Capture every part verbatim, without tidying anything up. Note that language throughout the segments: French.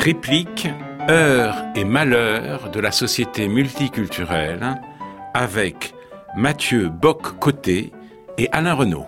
Réplique, heures et malheurs de la société multiculturelle avec Mathieu Bock-Côté et Alain Renaud.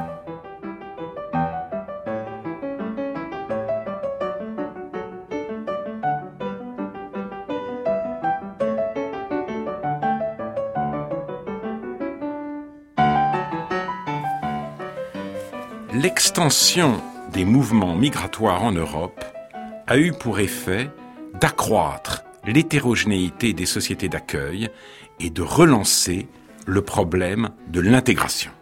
L'extension des mouvements migratoires en Europe a eu pour effet d'accroître l'hétérogénéité des sociétés d'accueil et de relancer le problème de l'intégration.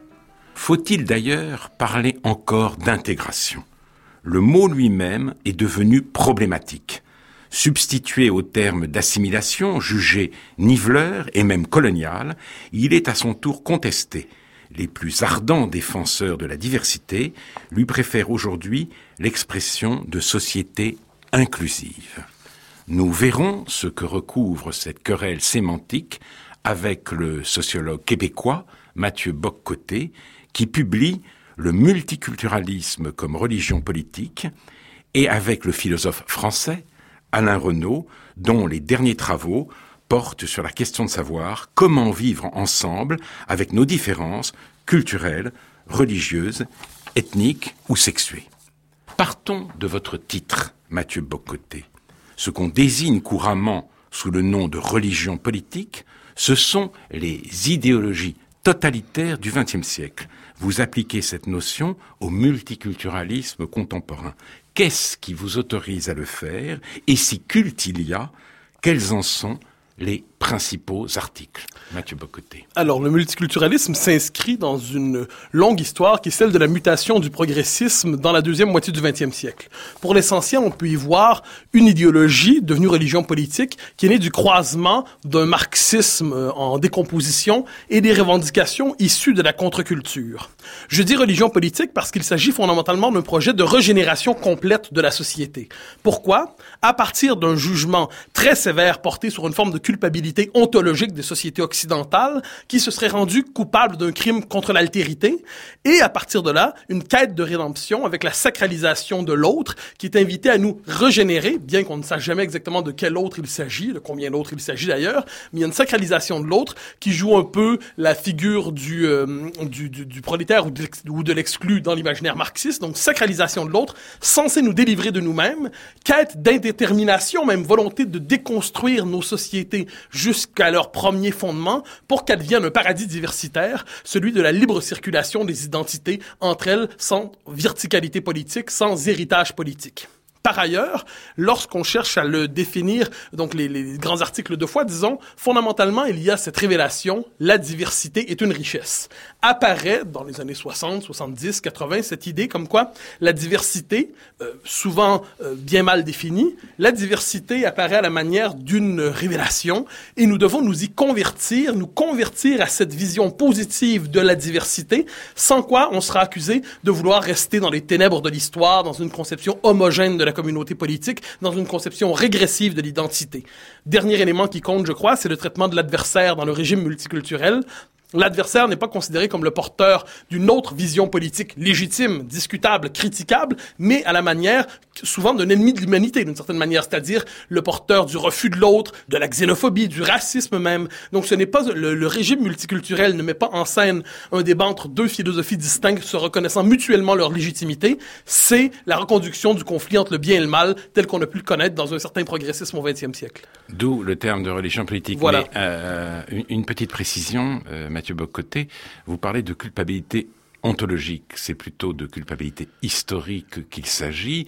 Faut-il d'ailleurs parler encore d'intégration ? Le mot lui-même est devenu problématique. Substitué au terme d'assimilation, jugé niveleur et même colonial, il est à son tour contesté. Les plus ardents défenseurs de la diversité lui préfèrent aujourd'hui l'expression de société inclusive. Nous verrons ce que recouvre cette querelle sémantique avec le sociologue québécois Mathieu Bock-Côté, qui publie Le multiculturalisme comme religion politique, et avec le philosophe français Alain Renaud, dont les derniers travaux portent sur la question de savoir comment vivre ensemble avec nos différences culturelles, religieuses, ethniques ou sexuées. Partons de votre titre, Mathieu Bock-Côté. Ce qu'on désigne couramment sous le nom de religion politique, ce sont les idéologies totalitaires du vingtième siècle. Vous appliquez cette notion au multiculturalisme contemporain. Qu'est-ce qui vous autorise à le faire ? Et si culte il y a, quels en sont les principaux articles? Mathieu Bock-Côté. Alors, le multiculturalisme s'inscrit dans une longue histoire qui est celle de la mutation du progressisme dans la deuxième moitié du vingtième siècle. Pour l'essentiel, on peut y voir une idéologie devenue religion politique qui est née du croisement d'un marxisme en décomposition et des revendications issues de la contre-culture. Je dis religion politique parce qu'il s'agit fondamentalement d'un projet de régénération complète de la société. Pourquoi? À partir d'un jugement très sévère porté sur une forme de culpabilité ontologique des sociétés occidentales qui se seraient rendues coupables d'un crime contre l'altérité, et à partir de là, une quête de rédemption avec la sacralisation de l'autre qui est invitée à nous régénérer, bien qu'on ne sache jamais exactement de quel autre il s'agit, de combien d'autres il s'agit d'ailleurs, mais il y a une sacralisation de l'autre qui joue un peu la figure du, euh, du, du, du prolétaire ou de, ou de l'exclu dans l'imaginaire marxiste, donc sacralisation de l'autre, censé nous délivrer de nous-mêmes, quête d'indétermination, même volonté de déconstruire nos sociétés jusqu'à leur premier fondement pour qu'elles deviennent un paradis diversitaire, celui de la libre circulation des identités entre elles sans verticalité politique, sans héritage politique. Par ailleurs, lorsqu'on cherche à le définir, donc les, les grands articles de foi, disons, fondamentalement, il y a cette révélation, la diversité est une richesse. Apparaît dans les années soixante, soixante-dix, quatre-vingts, cette idée comme quoi la diversité, euh, souvent euh, bien mal définie, la diversité apparaît à la manière d'une révélation et nous devons nous y convertir, nous convertir à cette vision positive de la diversité, sans quoi on sera accusé de vouloir rester dans les ténèbres de l'histoire, dans une conception homogène de la communauté politique, dans une conception régressive de l'identité. Dernier élément qui compte, je crois, c'est le traitement de l'adversaire dans le régime multiculturel. L'adversaire n'est pas considéré comme le porteur d'une autre vision politique légitime, discutable, critiquable, mais à la manière souvent d'un ennemi de l'humanité, d'une certaine manière, c'est-à-dire le porteur du refus de l'autre, de la xénophobie, du racisme même. Donc ce n'est pas le, le régime multiculturel ne met pas en scène un débat entre deux philosophies distinctes se reconnaissant mutuellement leur légitimité, c'est la reconduction du conflit entre le bien et le mal tel qu'on a pu le connaître dans un certain progressisme au vingtième siècle. D'où le terme de religion politique. Voilà. Mais euh, une, une petite précision, euh, Mathieu Bock-Côté, vous parlez de culpabilité ontologique, c'est plutôt de culpabilité historique qu'il s'agit,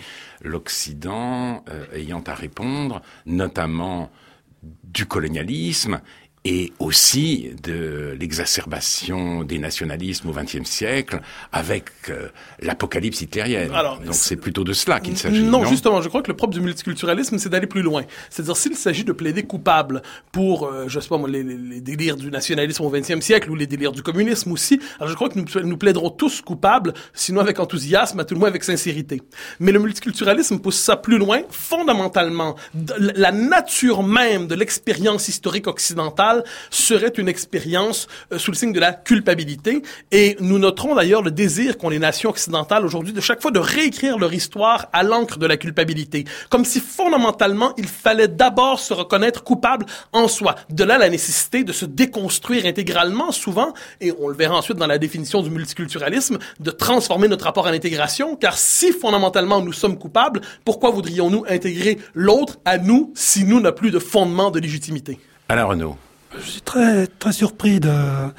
l'Occident euh, ayant à répondre, notamment du colonialisme et aussi de l'exacerbation des nationalismes au vingtième siècle avec euh, l'apocalypse hitlérienne. Alors, donc c'est... c'est plutôt de cela qu'il s'agit. Non, non, justement, je crois que le propre du multiculturalisme, c'est d'aller plus loin. C'est-à-dire, s'il s'agit de plaider coupable pour, euh, je sais pas moi, les, les, les délires du nationalisme au vingtième siècle ou les délires du communisme aussi, alors je crois que nous, nous plaiderons tous coupables, sinon avec enthousiasme, à tout le moins avec sincérité. Mais le multiculturalisme pousse ça plus loin, fondamentalement. La nature même de l'expérience historique occidentale occidentale serait une expérience euh, sous le signe de la culpabilité. Et nous noterons d'ailleurs le désir qu'ont les nations occidentales aujourd'hui de chaque fois de réécrire leur histoire à l'encre de la culpabilité. Comme si fondamentalement, il fallait d'abord se reconnaître coupable en soi. De là la nécessité de se déconstruire intégralement souvent, et on le verra ensuite dans la définition du multiculturalisme, de transformer notre rapport à l'intégration, car si fondamentalement nous sommes coupables, pourquoi voudrions-nous intégrer l'autre à nous si nous n'avons plus de fondement de légitimité? Alain Renaud. Je suis très, très surpris de, euh,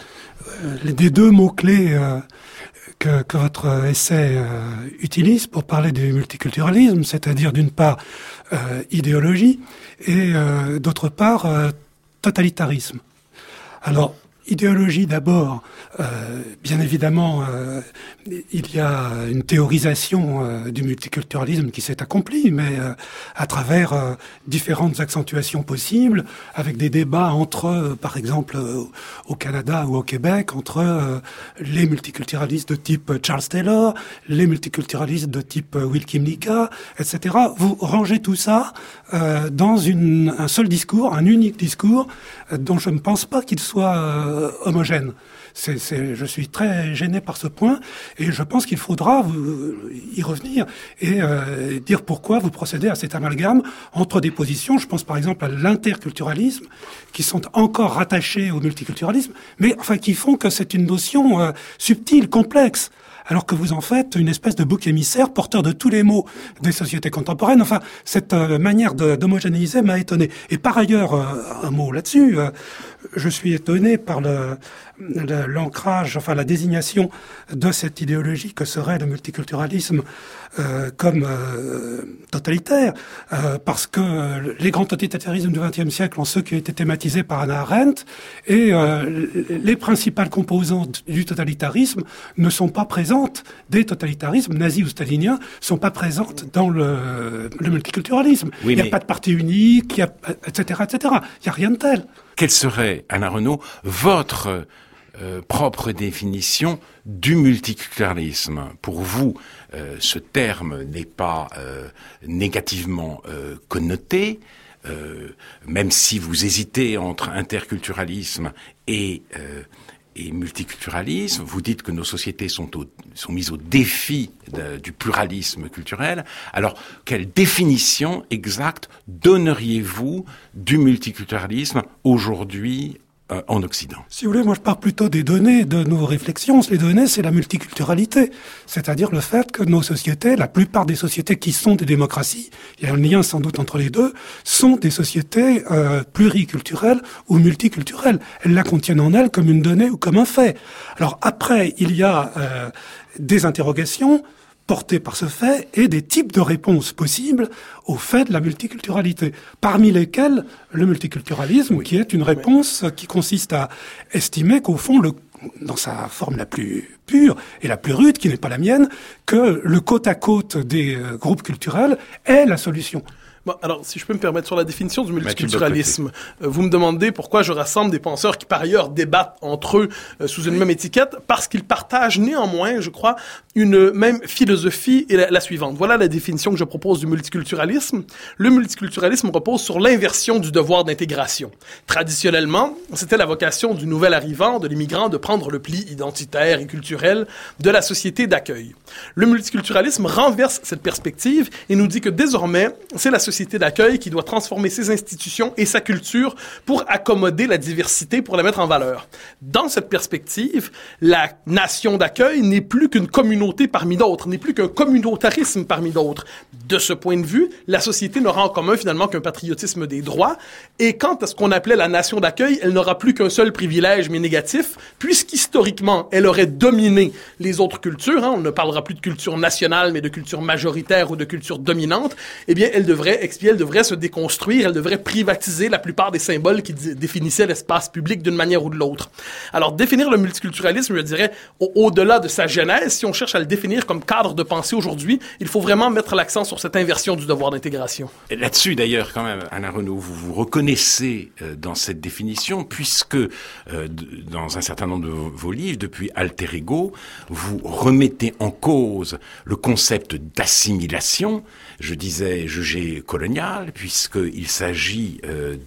des deux mots-clés euh, que, que votre essai euh, utilise pour parler du multiculturalisme, c'est-à-dire d'une part euh, idéologie et euh, d'autre part euh, totalitarisme. Alors, idéologie d'abord, euh, bien évidemment, euh, il y a une théorisation euh, du multiculturalisme qui s'est accomplie, mais euh, à travers euh, différentes accentuations possibles, avec des débats entre, euh, par exemple, euh, au Canada ou au Québec, entre euh, les multiculturalistes de type Charles Taylor, les multiculturalistes de type euh, Will Kimlicka, et cetera. Vous rangez tout ça euh, dans une, un seul discours, un unique discours, euh, dont je ne pense pas qu'il soit euh, homogène. C'est, c'est, je suis très gêné par ce point et je pense qu'il faudra vous, y revenir et euh, dire pourquoi vous procédez à cet amalgame entre des positions, je pense par exemple à l'interculturalisme, qui sont encore rattachées au multiculturalisme, mais enfin qui font que c'est une notion euh, subtile, complexe, alors que vous en faites une espèce de bouc émissaire porteur de tous les maux des sociétés contemporaines. Enfin, cette euh, manière de, d'homogénéiser m'a étonné. Et par ailleurs, euh, un mot là-dessus, euh, je suis étonné par le, le, l'ancrage, enfin la désignation de cette idéologie que serait le multiculturalisme euh, comme euh, totalitaire, euh, parce que les grands totalitarismes du vingtième siècle sont ceux qui ont été thématisés par Hannah Arendt, et euh, les principales composantes du totalitarisme ne sont pas présentes, des totalitarismes nazis ou staliniens sont pas présentes dans le, le multiculturalisme. Oui, il n'y a mais... pas de parti unique, il y a, et cetera, et cetera. Il n'y a rien de tel. Quelle serait, Alain Renaud, votre euh, propre définition du multiculturalisme? Pour vous, euh, ce terme n'est pas euh, négativement euh, connoté, euh, même si vous hésitez entre interculturalisme et euh, et multiculturalisme. Vous dites que nos sociétés sont, au, sont mises au défi de, du pluralisme culturel. Alors, quelle définition exacte donneriez-vous du multiculturalisme aujourd'hui euh, en Occident? Si vous voulez, moi je pars plutôt des données de nos réflexions. Les données, c'est la multiculturalité. C'est-à-dire le fait que nos sociétés, la plupart des sociétés qui sont des démocraties, il y a un lien sans doute entre les deux, sont des sociétés euh, pluriculturelles ou multiculturelles. Elles la contiennent en elles comme une donnée ou comme un fait. Alors après, il y a euh, des interrogations portées par ce fait et des types de réponses possibles au fait de la multiculturalité, parmi lesquelles le multiculturalisme, oui, qui est une réponse oui. qui consiste à estimer qu'au fond, le, dans sa forme la plus pure et la plus rude, qui n'est pas la mienne, que le côte à côte des euh, groupes culturels est la solution. Bon, alors, si je peux me permettre, sur la définition du multiculturalisme, euh, vous me demandez pourquoi je rassemble des penseurs qui, par ailleurs, débattent entre eux euh, sous une même étiquette, parce qu'ils partagent néanmoins, je crois, une même philosophie et la, la suivante. Voilà la définition que je propose du multiculturalisme. Le multiculturalisme repose sur l'inversion du devoir d'intégration. Traditionnellement, c'était la vocation du nouvel arrivant, de l'immigrant, de prendre le pli identitaire et culturel de la société d'accueil. Le multiculturalisme renverse cette perspective et nous dit que désormais, c'est la société d'accueil qui doit transformer ses institutions et sa culture pour accommoder la diversité, pour la mettre en valeur. Dans cette perspective, la nation d'accueil n'est plus qu'une communauté parmi d'autres, n'est plus qu'un communautarisme parmi d'autres. De ce point de vue, la société n'aura en commun finalement qu'un patriotisme des droits, et quant à ce qu'on appelait la nation d'accueil, elle n'aura plus qu'un seul privilège, mais négatif, puisqu'historiquement, elle aurait dominé les autres cultures, hein, on ne parlera plus de culture nationale, mais de culture majoritaire ou de culture dominante, eh bien, elle devrait expier, elle devrait se déconstruire, elle devrait privatiser la plupart des symboles qui d- définissaient l'espace public d'une manière ou de l'autre. Alors, définir le multiculturalisme, je dirais, au- au-delà de sa genèse, si on cherche à le définir comme cadre de pensée aujourd'hui, il faut vraiment mettre l'accent sur cette inversion du devoir d'intégration. Et là-dessus, d'ailleurs, quand même, Alain Renaud, vous vous reconnaissez euh, dans cette définition, puisque euh, d- dans un certain nombre de vos livres, depuis Alter Ego, vous remettez en cause le concept d'assimilation, je disais jugé colonial, puisqu'il s'agit euh, de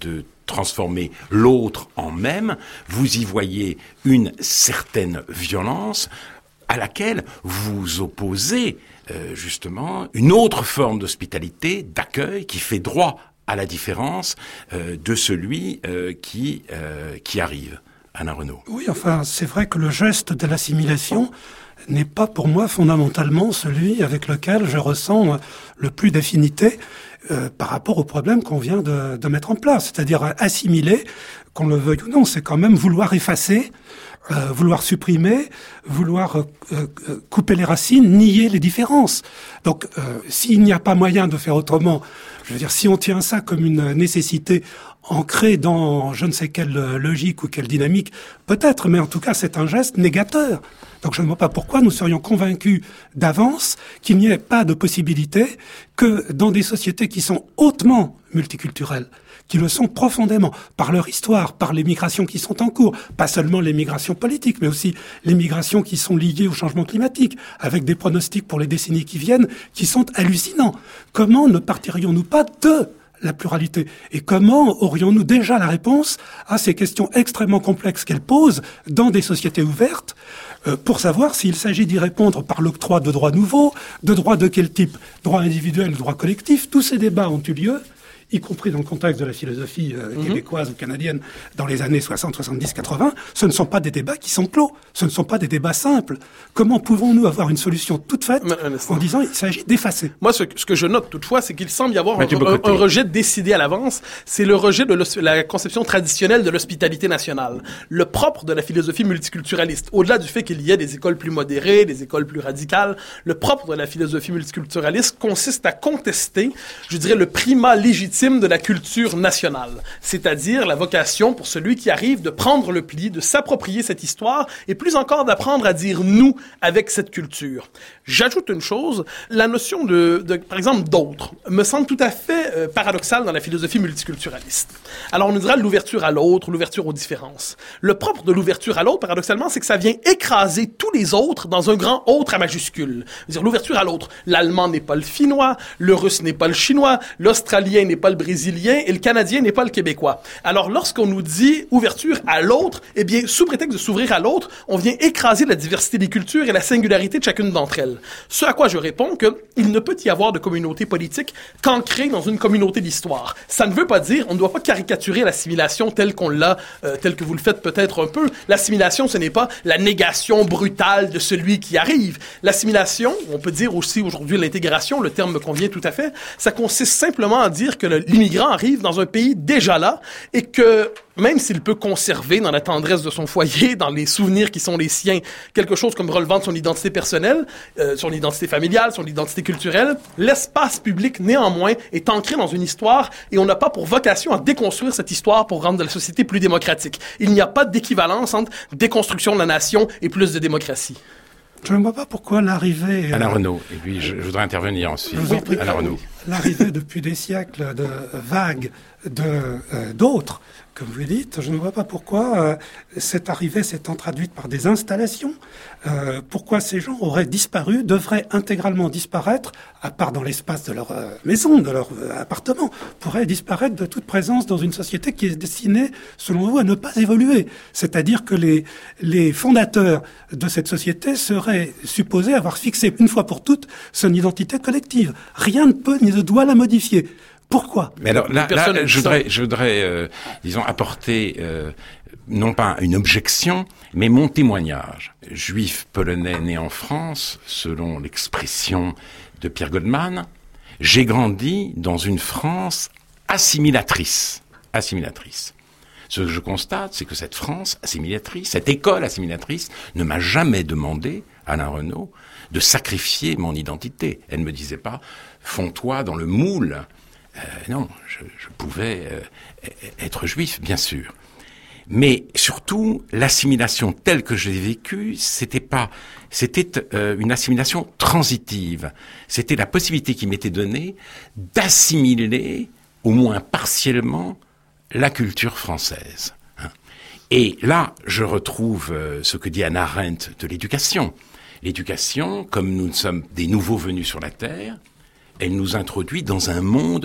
transformer l'autre en même, vous y voyez une certaine violence à laquelle vous opposez euh, justement une autre forme d'hospitalité, d'accueil, qui fait droit à la différence euh, de celui euh, qui, euh, qui arrive. Alain Renaud. Oui, enfin, c'est vrai que le geste de l'assimilation n'est pas pour moi fondamentalement celui avec lequel je ressens le plus d'affinité euh, par rapport au problème qu'on vient de, de mettre en place. C'est-à-dire assimiler, qu'on le veuille ou non, c'est quand même vouloir effacer, euh, vouloir supprimer, vouloir euh, euh, couper les racines, nier les différences. Donc, euh, s'il n'y a pas moyen de faire autrement, je veux dire, si on tient ça comme une nécessité ancrée dans je ne sais quelle logique ou quelle dynamique, peut-être, mais en tout cas, c'est un geste négateur. Donc je ne vois pas pourquoi nous serions convaincus d'avance qu'il n'y ait pas de possibilité que dans des sociétés qui sont hautement multiculturelles, qui le sont profondément, par leur histoire, par les migrations qui sont en cours, pas seulement les migrations politiques, mais aussi les migrations qui sont liées au changement climatique, avec des pronostics pour les décennies qui viennent, qui sont hallucinants. Comment ne partirions-nous pas de la pluralité? Et comment aurions-nous déjà la réponse à ces questions extrêmement complexes qu'elle pose dans des sociétés ouvertes, euh, pour savoir s'il s'agit d'y répondre par l'octroi de droits nouveaux, de droits de quel type? Droits individuels, droits collectifs? Tous ces débats ont eu lieu, y compris dans le contexte de la philosophie euh, mmh. québécoise ou canadienne dans les années soixante, soixante-dix, quatre-vingts. Ce ne sont pas des débats qui sont clos. Ce ne sont pas des débats simples. Comment pouvons-nous avoir une solution toute faite mais, en disant il s'agit d'effacer? Moi, ce, ce que je note toutefois, c'est qu'il semble y avoir un, un, un rejet décidé à l'avance. C'est le rejet de la conception traditionnelle de l'hospitalité nationale. Le propre de la philosophie multiculturaliste, au-delà du fait qu'il y ait des écoles plus modérées, des écoles plus radicales, le propre de la philosophie multiculturaliste consiste à contester, je dirais, le primat légitime de la culture nationale, c'est-à-dire la vocation pour celui qui arrive de prendre le pli, de s'approprier cette histoire et plus encore d'apprendre à dire « nous » avec cette culture. J'ajoute une chose, la notion de, de par exemple, d'autres, me semble tout à fait euh, paradoxale dans la philosophie multiculturaliste. Alors on nous dira l'ouverture à l'autre, l'ouverture aux différences. Le propre de l'ouverture à l'autre, paradoxalement, c'est que ça vient écraser tous les autres dans un grand « autre » à majuscule. C'est-à-dire l'ouverture à l'autre. L'allemand n'est pas le finnois, le russe n'est pas le chinois, l'australien n'est pas le brésilien et le canadien n'est pas le québécois. Alors lorsqu'on nous dit ouverture à l'autre, eh bien, sous prétexte de s'ouvrir à l'autre, on vient écraser la diversité des cultures et la singularité de chacune d'entre elles. Ce à quoi je réponds qu'il ne peut y avoir de communauté politique qu'ancrée dans une communauté d'histoire. Ça ne veut pas dire, on ne doit pas caricaturer l'assimilation telle qu'on l'a, euh, telle que vous le faites peut-être un peu. L'assimilation, ce n'est pas la négation brutale de celui qui arrive. L'assimilation, on peut dire aussi aujourd'hui l'intégration, le terme me convient tout à fait, ça consiste simplement à dire que le, l'immigrant arrive dans un pays déjà là et que même s'il peut conserver dans la tendresse de son foyer, dans les souvenirs qui sont les siens, quelque chose comme relevant de son identité personnelle, euh, son identité familiale, son identité culturelle, l'espace public, néanmoins, est ancré dans une histoire et on n'a pas pour vocation à déconstruire cette histoire pour rendre la société plus démocratique. Il n'y a pas d'équivalence entre déconstruction de la nation et plus de démocratie. Je ne vois pas pourquoi l'arrivée... Alain euh, Renaud, et puis je, je voudrais intervenir ensuite. Oui, Alain Renaud. L'arrivée depuis des siècles de vagues de euh, d'autres, comme vous dites, je ne vois pas pourquoi euh, cette arrivée s'étant traduite par des installations, euh, pourquoi ces gens auraient disparu, devraient intégralement disparaître, à part dans l'espace de leur euh, maison, de leur euh, appartement, pourraient disparaître de toute présence dans une société qui est destinée, selon vous, à ne pas évoluer. C'est-à-dire que les, les fondateurs de cette société seraient supposés avoir fixé une fois pour toutes son identité collective. Rien ne peut ni ne doit la modifier. Pourquoi? Mais alors là, là je voudrais, je voudrais, euh, disons, apporter euh, non pas une objection, mais mon témoignage. Juif polonais né en France, selon l'expression de Pierre Goldman, j'ai grandi dans une France assimilatrice, assimilatrice. Ce que je constate, c'est que cette France assimilatrice, cette école assimilatrice, ne m'a jamais demandé, Alain Renaud, de sacrifier mon identité. Elle ne me disait pas, fonds-toi dans le moule. Euh, non, je, je pouvais euh, être juif, bien sûr. Mais surtout, l'assimilation telle que je l'ai vécue, c'était pas, c'était euh, une assimilation transitive. C'était la possibilité qui m'était donnée d'assimiler, au moins partiellement, la culture française. Hein. Et là, je retrouve euh, ce que dit Hannah Arendt de l'éducation. L'éducation, comme nous sommes des nouveaux venus sur la Terre, elle nous introduit dans un monde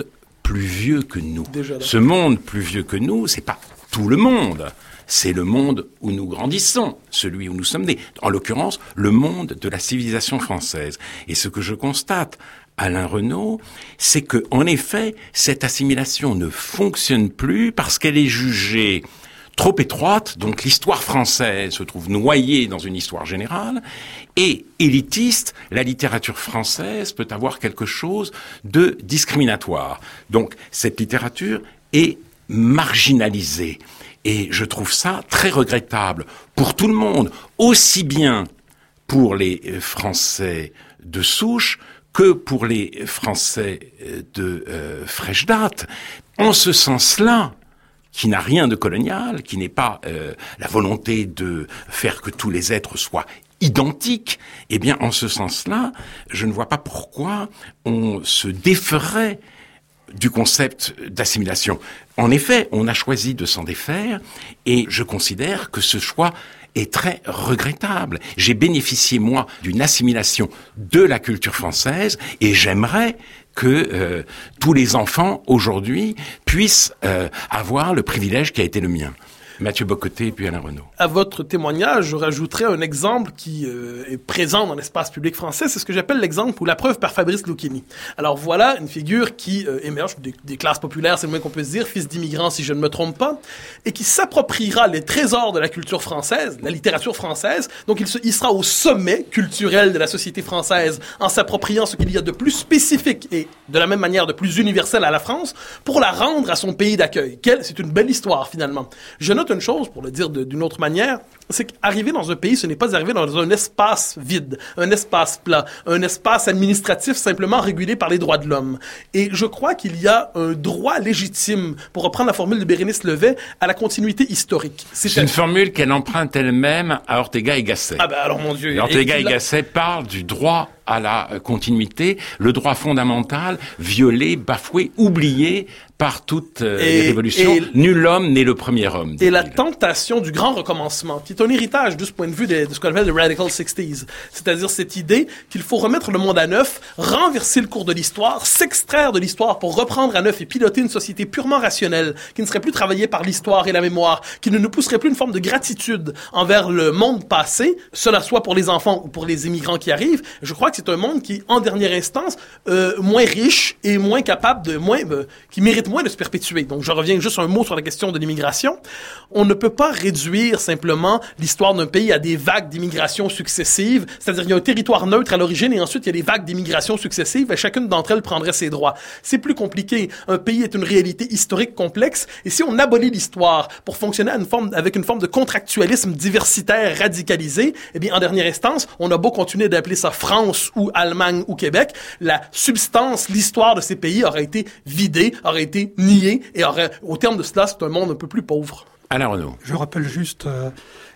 plus vieux que nous. Déjà, Ce monde plus vieux que nous, c'est pas tout le monde. C'est le monde où nous grandissons, celui où nous sommes nés. En l'occurrence, le monde de la civilisation française. Et ce que je constate, Alain Renaud, c'est que, en effet, cette assimilation ne fonctionne plus parce qu'elle est jugée trop étroite, donc l'histoire française se trouve noyée dans une histoire générale, et élitiste, la littérature française peut avoir quelque chose de discriminatoire. Donc cette littérature est marginalisée, et je trouve ça très regrettable pour tout le monde, aussi bien pour les Français de souche que pour les Français de euh, fraîche date. En ce sens-là, qui n'a rien de colonial, qui n'est pas euh, la volonté de faire que tous les êtres soient identiques, eh bien, en ce sens-là, je ne vois pas pourquoi on se déferait du concept d'assimilation. En effet, on a choisi de s'en défaire, et je considère que ce choix est très regrettable. J'ai bénéficié, moi, d'une assimilation de la culture française, et j'aimerais que euh, tous les enfants, aujourd'hui, puissent euh, avoir le privilège qui a été le mien. Mathieu Bocoté et puis Alain Renaud. À votre témoignage, je rajouterais un exemple qui euh, est présent dans l'espace public français. C'est ce que j'appelle l'exemple ou la preuve par Fabrice Lucchini. Alors voilà une figure qui euh, émerge des, des classes populaires, c'est le moins qu'on peut se dire, fils d'immigrants si je ne me trompe pas, et qui s'appropriera les trésors de la culture française, de la littérature française. Donc il, se, il sera au sommet culturel de la société française en s'appropriant ce qu'il y a de plus spécifique et de la même manière de plus universel à la France pour la rendre à son pays d'accueil. Quelle, c'est une belle histoire finalement. Je note une chose, pour le dire de, d'une autre manière, c'est qu'arriver dans un pays, ce n'est pas arriver dans un espace vide, un espace plat, un espace administratif simplement régulé par les droits de l'homme. Et je crois qu'il y a un droit légitime, pour reprendre la formule de Bérénice Levet, à la continuité historique. C'est, c'est une formule qu'elle emprunte elle-même à Ortega y Gasset. Ah ben alors mon Dieu. Et Ortega y Gasset parle du droit à la continuité, le droit fondamental, violé, bafoué, oublié par toutes euh, et, les révolutions. Et, Nul homme n'est le premier homme. Et la tentation du grand recommencement, qui est un héritage de ce point de vue de, de ce qu'on appelle le Radical sixties, c'est-à-dire cette idée qu'il faut remettre le monde à neuf, renverser le cours de l'histoire, s'extraire de l'histoire pour reprendre à neuf et piloter une société purement rationnelle, qui ne serait plus travaillée par l'histoire et la mémoire, qui ne nous pousserait plus une forme de gratitude envers le monde passé, cela soit pour les enfants ou pour les immigrants qui arrivent. Je crois que c'est un monde qui, en dernière instance, euh, moins riche et moins capable de, moins, euh, qui mérite moins de se perpétuer. Donc, je reviens juste un mot sur la question de l'immigration. On ne peut pas réduire simplement l'histoire d'un pays à des vagues d'immigration successives. C'est-à-dire, il y a un territoire neutre à l'origine et ensuite, il y a des vagues d'immigration successives et chacune d'entre elles prendrait ses droits. C'est plus compliqué. Un pays est une réalité historique complexe et si on abolit l'histoire pour fonctionner à une forme, avec une forme de contractualisme diversitaire radicalisé, eh bien, en dernière instance, on a beau continuer d'appeler ça France ou Allemagne ou Québec, la substance, l'histoire de ces pays aurait été vidée, aurait été niée et aurait, au terme de cela, c'est un monde un peu plus pauvre. Alain Renaud. Je rappelle juste euh,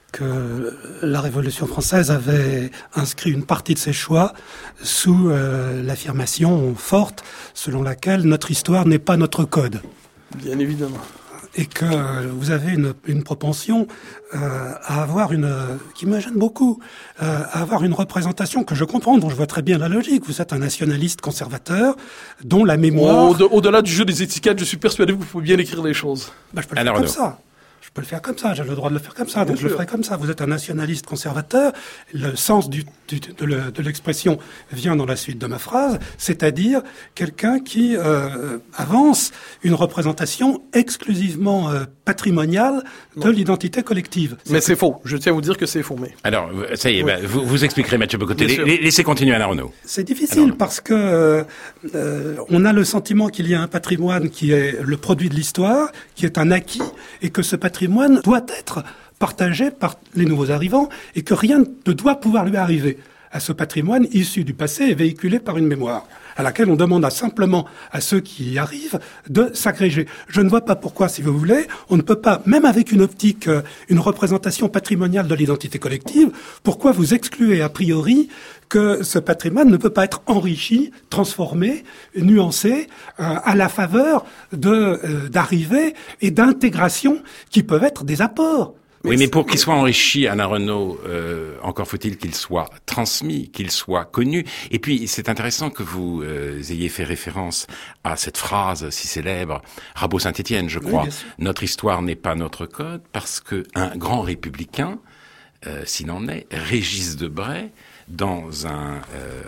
que la Révolution française avait inscrit une partie de ses choix sous euh, l'affirmation forte selon laquelle notre histoire n'est pas notre code. Bien évidemment. Et que vous avez une, une propension euh, à avoir une, euh, qui me gêne beaucoup, euh, à avoir une représentation que je comprends, dont je vois très bien la logique. Vous êtes un nationaliste conservateur, dont la mémoire... Au, au-delà du jeu des étiquettes, je suis persuadé que vous pouvez bien écrire les choses. Bah, je peux le faire comme ça. Je peux le faire comme ça, j'ai le droit de le faire comme ça, donc je le ferai comme ça. Vous êtes un nationaliste conservateur, le sens du, du, de, le, de l'expression vient dans la suite de ma phrase, c'est-à-dire quelqu'un qui euh, avance une représentation exclusivement euh, patrimoniale de non. l'identité collective. C'est mais que... c'est faux, je tiens à vous dire que c'est faux. Mais... Alors, ça y est, oui. bah, vous, vous expliquerez Mathieu Bocoté, laissez continuer Alain Renaud. C'est difficile Alors, parce que euh, on a le sentiment qu'il y a un patrimoine qui est le produit de l'histoire, qui est un acquis, et que ce patrimoine doit être partagé par les nouveaux arrivants et que rien ne doit pouvoir lui arriver à ce patrimoine issu du passé et véhiculé par une mémoire à laquelle on demande à simplement à ceux qui y arrivent de s'agréger. Je ne vois pas pourquoi, si vous voulez, on ne peut pas, même avec une optique, une représentation patrimoniale de l'identité collective, pourquoi vous excluez a priori que ce patrimoine ne peut pas être enrichi, transformé, nuancé, euh, à la faveur de, euh, d'arrivées et d'intégration qui peuvent être des apports Oui, mais pour qu'il soit enrichi, Alain Renaud, euh, encore faut-il qu'il soit transmis, qu'il soit connu. Et puis, c'est intéressant que vous euh, ayez fait référence à cette phrase si célèbre, Rabot-Saint-Étienne, je crois. Oui, notre histoire n'est pas notre code, parce que un grand républicain, euh, s'il en est, Régis Debray, dans un euh,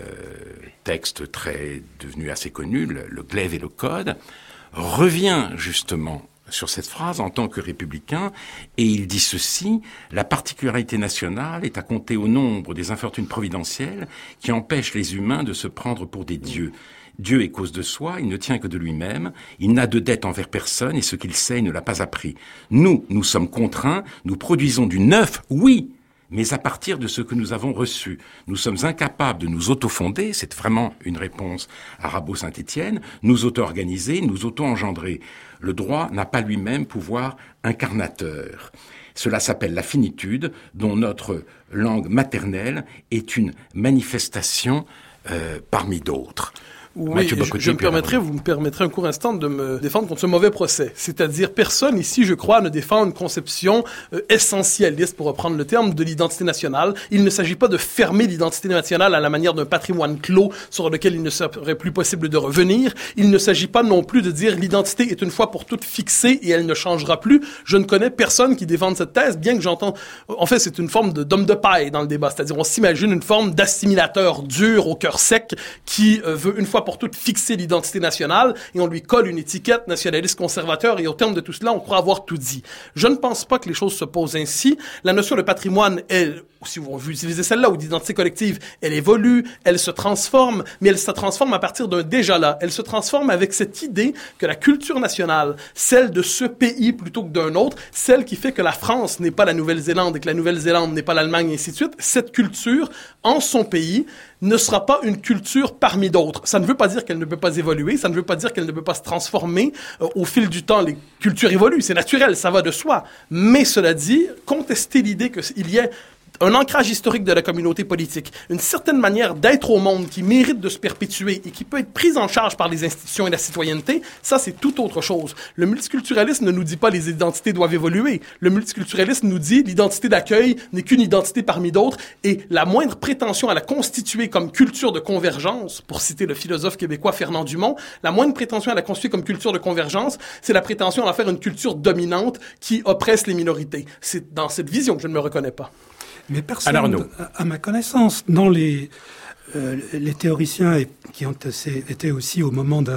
texte très devenu assez connu, le, le Glaive et le Code, revient justement sur cette phrase en tant que républicain, et il dit ceci: la particularité nationale est à compter au nombre des infortunes providentielles qui empêchent les humains de se prendre pour des dieux. Dieu est cause de soi, il ne tient que de lui-même, il n'a de dette envers personne, et ce qu'il sait, il ne l'a pas appris. Nous, nous sommes contraints, nous produisons du neuf, oui, mais à partir de ce que nous avons reçu. Nous sommes incapables de nous auto-fonder, c'est vraiment une réponse à Rabot-Saint-Étienne, nous auto-organiser, nous auto-engendrer. Le droit n'a pas lui-même pouvoir incarnateur. Cela s'appelle la finitude, dont notre langue maternelle est une manifestation euh, parmi d'autres. Oui, je, je me permettrai, vous me permettrez un court instant de me défendre contre ce mauvais procès. C'est-à-dire, personne ici, je crois, ne défend une conception euh, essentialiste, pour reprendre le terme, de l'identité nationale. Il ne s'agit pas de fermer l'identité nationale à la manière d'un patrimoine clos sur lequel il ne serait plus possible de revenir. Il ne s'agit pas non plus de dire l'identité est une fois pour toutes fixée et elle ne changera plus. Je ne connais personne qui défende cette thèse, bien que j'entends... En fait, c'est une forme de, d'homme de paille dans le débat. C'est-à-dire, on s'imagine une forme d'assimilateur dur au cœur sec qui euh, veut une fois pour toutes fixer l'identité nationale, et on lui colle une étiquette nationaliste conservateur, et au terme de tout cela, on croit avoir tout dit. Je ne pense pas que les choses se posent ainsi. La notion de patrimoine, elle, si vous utilisez celle-là, ou d'identité collective, elle évolue, elle se transforme, mais elle se transforme à partir d'un déjà-là. Elle se transforme avec cette idée que la culture nationale, celle de ce pays plutôt que d'un autre, celle qui fait que la France n'est pas la Nouvelle-Zélande et que la Nouvelle-Zélande n'est pas l'Allemagne, et ainsi de suite, cette culture, en son pays, ne sera pas une culture parmi d'autres. Ça ne veut pas dire qu'elle ne peut pas évoluer, ça ne veut pas dire qu'elle ne peut pas se transformer. Euh, au fil du temps, les cultures évoluent, c'est naturel, ça va de soi. Mais cela dit, contester l'idée qu'il y ait un ancrage historique de la communauté politique, une certaine manière d'être au monde qui mérite de se perpétuer et qui peut être prise en charge par les institutions et la citoyenneté, ça c'est tout autre chose. Le multiculturalisme ne nous dit pas les identités doivent évoluer. Le multiculturalisme nous dit l'identité d'accueil n'est qu'une identité parmi d'autres, et la moindre prétention à la constituer comme culture de convergence, pour citer le philosophe québécois Fernand Dumont, la moindre prétention à la constituer comme culture de convergence, c'est la prétention à en faire une culture dominante qui oppresse les minorités. C'est dans cette vision que je ne me reconnais pas. Mais personne, à ma connaissance, dans les, euh, les théoriciens qui ont été aussi au moment de,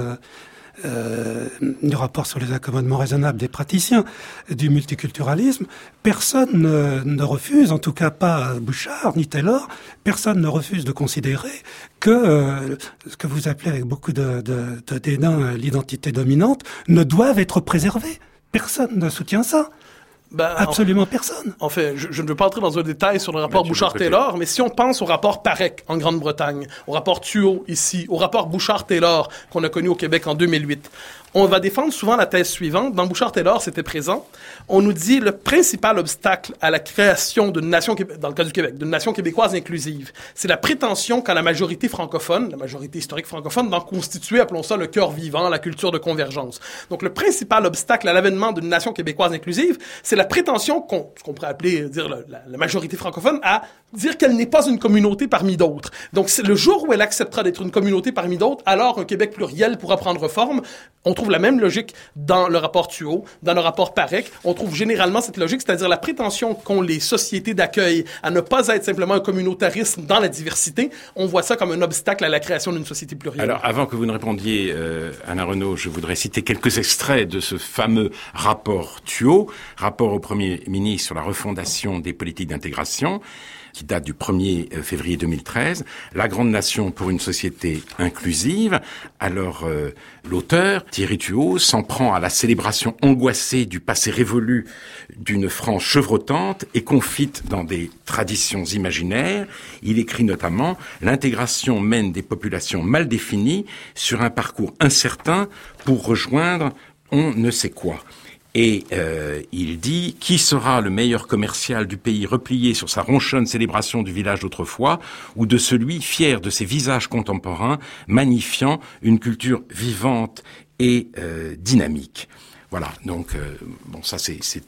euh, du rapport sur les accommodements raisonnables des praticiens du multiculturalisme, personne ne, ne refuse, en tout cas pas Bouchard ni Taylor, personne ne refuse de considérer que euh, ce que vous appelez avec beaucoup de, de, de dédain l'identité dominante ne doivent être préservées. Personne ne soutient ça. Ben, Absolument en, personne. En fait, je, je ne veux pas entrer dans un détail sur le rapport Bouchard-Taylor, mais si on pense au rapport Parec en Grande-Bretagne, au rapport Thuot ici, au rapport Bouchard-Taylor qu'on a connu au Québec en deux mille huit, on va défendre souvent la thèse suivante. Dans Bouchard-Taylor, c'était présent. On nous dit le principal obstacle à la création d'une nation, dans le cas du Québec, d'une nation québécoise inclusive, c'est la prétention qu'a la majorité francophone, la majorité historique francophone, d'en constituer, appelons ça le cœur vivant, la culture de convergence. Donc, le principal obstacle à l'avènement d'une nation québécoise inclusive, c'est la prétention qu'on, ce qu'on pourrait appeler, dire la, la, la majorité francophone, à dire qu'elle n'est pas une communauté parmi d'autres. Donc, c'est le jour où elle acceptera d'être une communauté parmi d'autres, alors un Québec pluriel pourra prendre forme. On trouve la même logique dans le rapport Thuot, dans le rapport Parec. On trouve généralement cette logique, c'est-à-dire la prétention qu'ont les sociétés d'accueil à ne pas être simplement un communautarisme dans la diversité. On voit ça comme un obstacle à la création d'une société plurielle. Alors, avant que vous ne répondiez, euh, Alain Renaud, je voudrais citer quelques extraits de ce fameux rapport Thuot, rapport au Premier ministre sur la refondation des politiques d'intégration, qui date du premier février deux mille treize, La grande nation pour une société inclusive. Alors, euh, l'auteur, Thierry Thuot, s'en prend à la célébration angoissée du passé révolu d'une France chevrotante et confite dans des traditions imaginaires. Il écrit notamment « L'intégration mène des populations mal définies sur un parcours incertain pour rejoindre on ne sait quoi ». Et euh, il dit « Qui sera le meilleur commercial du pays replié sur sa ronchonne célébration du village d'autrefois ou de celui fier de ses visages contemporains, magnifiant une culture vivante et euh, dynamique ?» Voilà, donc, euh, bon, ça c'est, c'est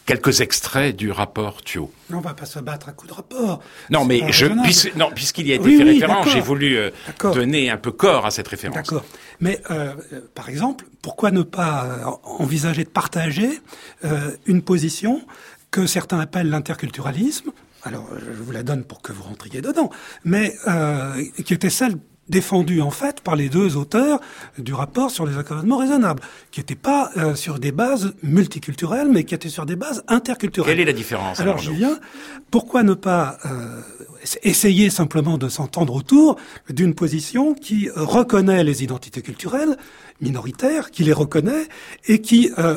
quelques extraits du rapport Thiot. On va pas se battre à coups de rapport. Non, C'est mais je, puisque, non, puisqu'il y a été oui, fait oui, référence, d'accord. j'ai voulu euh, donner un peu corps à cette référence. D'accord. Mais, euh, euh, par exemple, pourquoi ne pas euh, envisager de partager euh, une position que certains appellent l'interculturalisme? Alors, je vous la donne pour que vous rentriez dedans, mais euh, qui était celle défendue en fait par les deux auteurs du rapport sur les accommodements raisonnables, qui n'était pas euh, sur des bases multiculturelles, mais qui était sur des bases interculturelles. Quelle est la différence? Alors, Julien, pourquoi ne pas euh, essayer simplement de s'entendre autour d'une position qui reconnaît les identités culturelles minoritaires, qui les reconnaît et qui euh,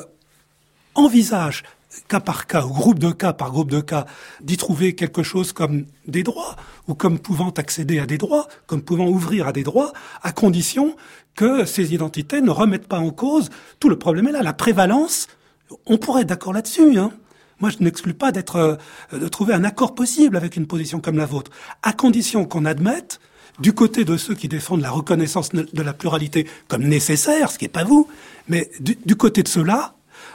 envisage cas par cas, ou groupe de cas par groupe de cas, d'y trouver quelque chose comme des droits, ou comme pouvant accéder à des droits, comme pouvant ouvrir à des droits, à condition que ces identités ne remettent pas en cause. Tout le problème est là, la prévalence, on pourrait être d'accord là-dessus, hein. Moi, je n'exclus pas d'être, euh, de trouver un accord possible avec une position comme la vôtre, à condition qu'on admette, du côté de ceux qui défendent la reconnaissance de la pluralité comme nécessaire, ce qui n'est pas vous, mais du, du côté de ceux-là,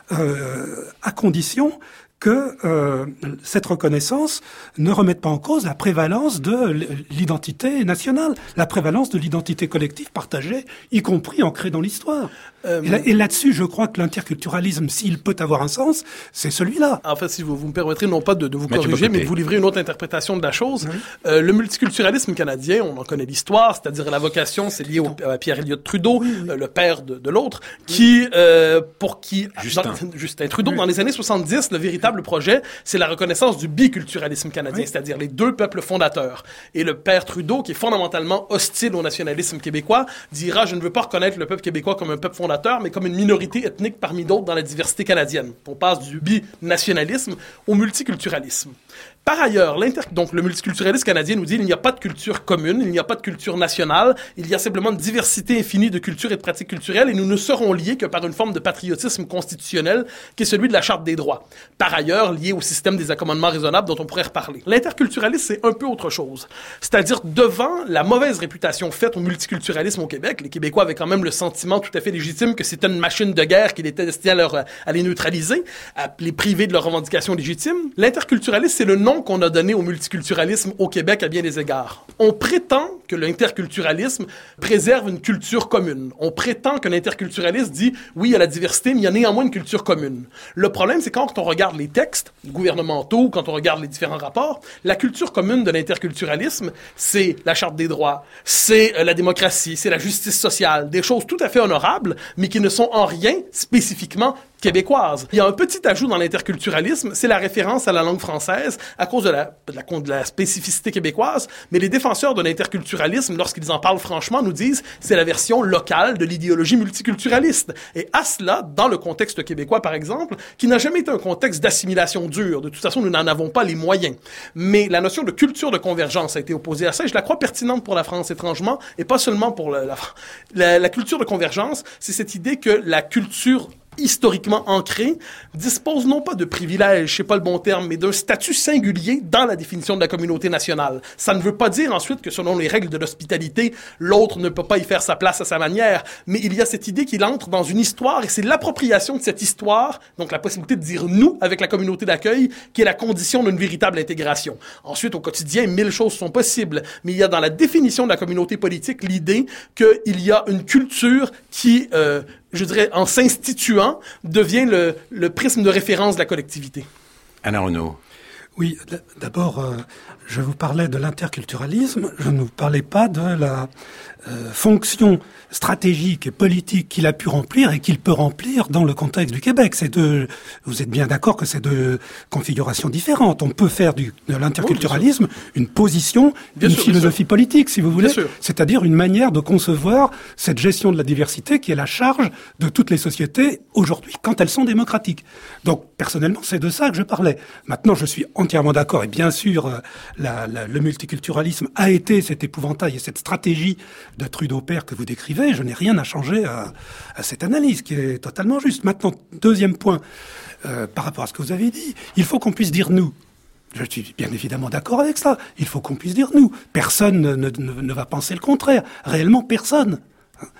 Euh, à condition que euh, cette reconnaissance ne remette pas en cause la prévalence de l'identité nationale, la prévalence de l'identité collective partagée, y compris ancrée dans l'histoire. Euh, et, là, et là-dessus, je crois que l'interculturalisme, s'il peut avoir un sens, c'est celui-là. En fait, si vous, vous me permettrez, non pas de, de vous Mathieu corriger, Bocoté. mais de vous livrer une autre interprétation de la chose. Oui. Euh, le multiculturalisme canadien, on en connaît l'histoire, c'est-à-dire la vocation, c'est lié au, à Pierre Elliott Trudeau, oui, oui. Euh, le père de, de l'autre, qui, oui. euh, pour qui... Justin. Dans, Justin Trudeau, oui. dans les années soixante-dix, le véritable projet, c'est la reconnaissance du biculturalisme canadien, oui. c'est-à-dire les deux peuples fondateurs. Et le père Trudeau, qui est fondamentalement hostile au nationalisme québécois, dira « Je ne veux pas reconnaître le peuple québécois comme un peuple fondateur, mais comme une minorité ethnique parmi d'autres dans la diversité canadienne. » On passe du binationalisme au multiculturalisme. Par ailleurs, l'inter... donc le multiculturalisme canadien nous dit qu'il n'y a pas de culture commune, il n'y a pas de culture nationale, il y a simplement une diversité infinie de cultures et de pratiques culturelles et nous ne serons liés que par une forme de patriotisme constitutionnel qui est celui de la Charte des droits. Par ailleurs, lié au système des accommodements raisonnables dont on pourrait reparler. L'interculturalisme, c'est un peu autre chose. C'est-à-dire, devant la mauvaise réputation faite au multiculturalisme au Québec, les Québécois avaient quand même le sentiment tout à fait légitime que c'était une machine de guerre qu'il était destiné à, leur, à les neutraliser, à les priver de leurs revendications légitimes. L'interculturalisme, c'est le nom qu'on a donné au multiculturalisme au Québec à bien des égards. On prétend que l'interculturalisme préserve une culture commune. On prétend que l'interculturalisme dit, oui, il y a la diversité, mais il y a néanmoins une culture commune. Le problème, c'est quand on regarde les textes gouvernementaux, quand on regarde les différents rapports, la culture commune de l'interculturalisme, c'est la Charte des droits, c'est euh, la démocratie, c'est la justice sociale, des choses tout à fait honorables, mais qui ne sont en rien spécifiquement québécoise. Il y a un petit ajout dans l'interculturalisme, c'est la référence à la langue française à cause de la, de la, de la spécificité québécoise, mais les défenseurs de l'interculturalisme, lorsqu'ils en parlent franchement, nous disent c'est la version locale de l'idéologie multiculturaliste. Et à cela, dans le contexte québécois, par exemple, qui n'a jamais été un contexte d'assimilation dure, de toute façon, nous n'en avons pas les moyens. Mais la notion de culture de convergence a été opposée à ça, et je la crois pertinente pour la France, étrangement, et pas seulement pour la, la, la, la culture de convergence, c'est cette idée que la culture historiquement ancré, dispose non pas de privilèges, c'est pas le bon terme, mais d'un statut singulier dans la définition de la communauté nationale. Ça ne veut pas dire ensuite que selon les règles de l'hospitalité, l'autre ne peut pas y faire sa place à sa manière, mais il y a cette idée qu'il entre dans une histoire et c'est l'appropriation de cette histoire, donc la possibilité de dire nous avec la communauté d'accueil, qui est la condition d'une véritable intégration. Ensuite, au quotidien, mille choses sont possibles, mais il y a dans la définition de la communauté politique l'idée qu'il y a une culture qui, euh, je dirais, en s'instituant, devient le, le prisme de référence de la collectivité. Alain Renaud. Oui, d'abord, euh, je vous parlais de l'interculturalisme, je ne vous parlais pas de la euh, fonction stratégique et politique qu'il a pu remplir et qu'il peut remplir dans le contexte du Québec. C'est deux, vous êtes bien d'accord que c'est deux configurations différentes. On peut faire du, de l'interculturalisme oui, une position, bien une sûr, philosophie politique, si vous voulez, c'est-à-dire une manière de concevoir cette gestion de la diversité qui est la charge de toutes les sociétés aujourd'hui, quand elles sont démocratiques. Donc, personnellement, c'est de ça que je parlais. Maintenant, je suis entièrement d'accord, et bien sûr, la, la, le multiculturalisme a été cet épouvantail et cette stratégie de Trudeau père que vous décrivez. Je n'ai rien à changer à, à cette analyse qui est totalement juste. Maintenant, deuxième point, euh, par rapport à ce que vous avez dit, il faut qu'on puisse dire nous. Je suis bien évidemment d'accord avec ça. Il faut qu'on puisse dire nous. Personne ne, ne, ne va penser le contraire. Réellement, personne.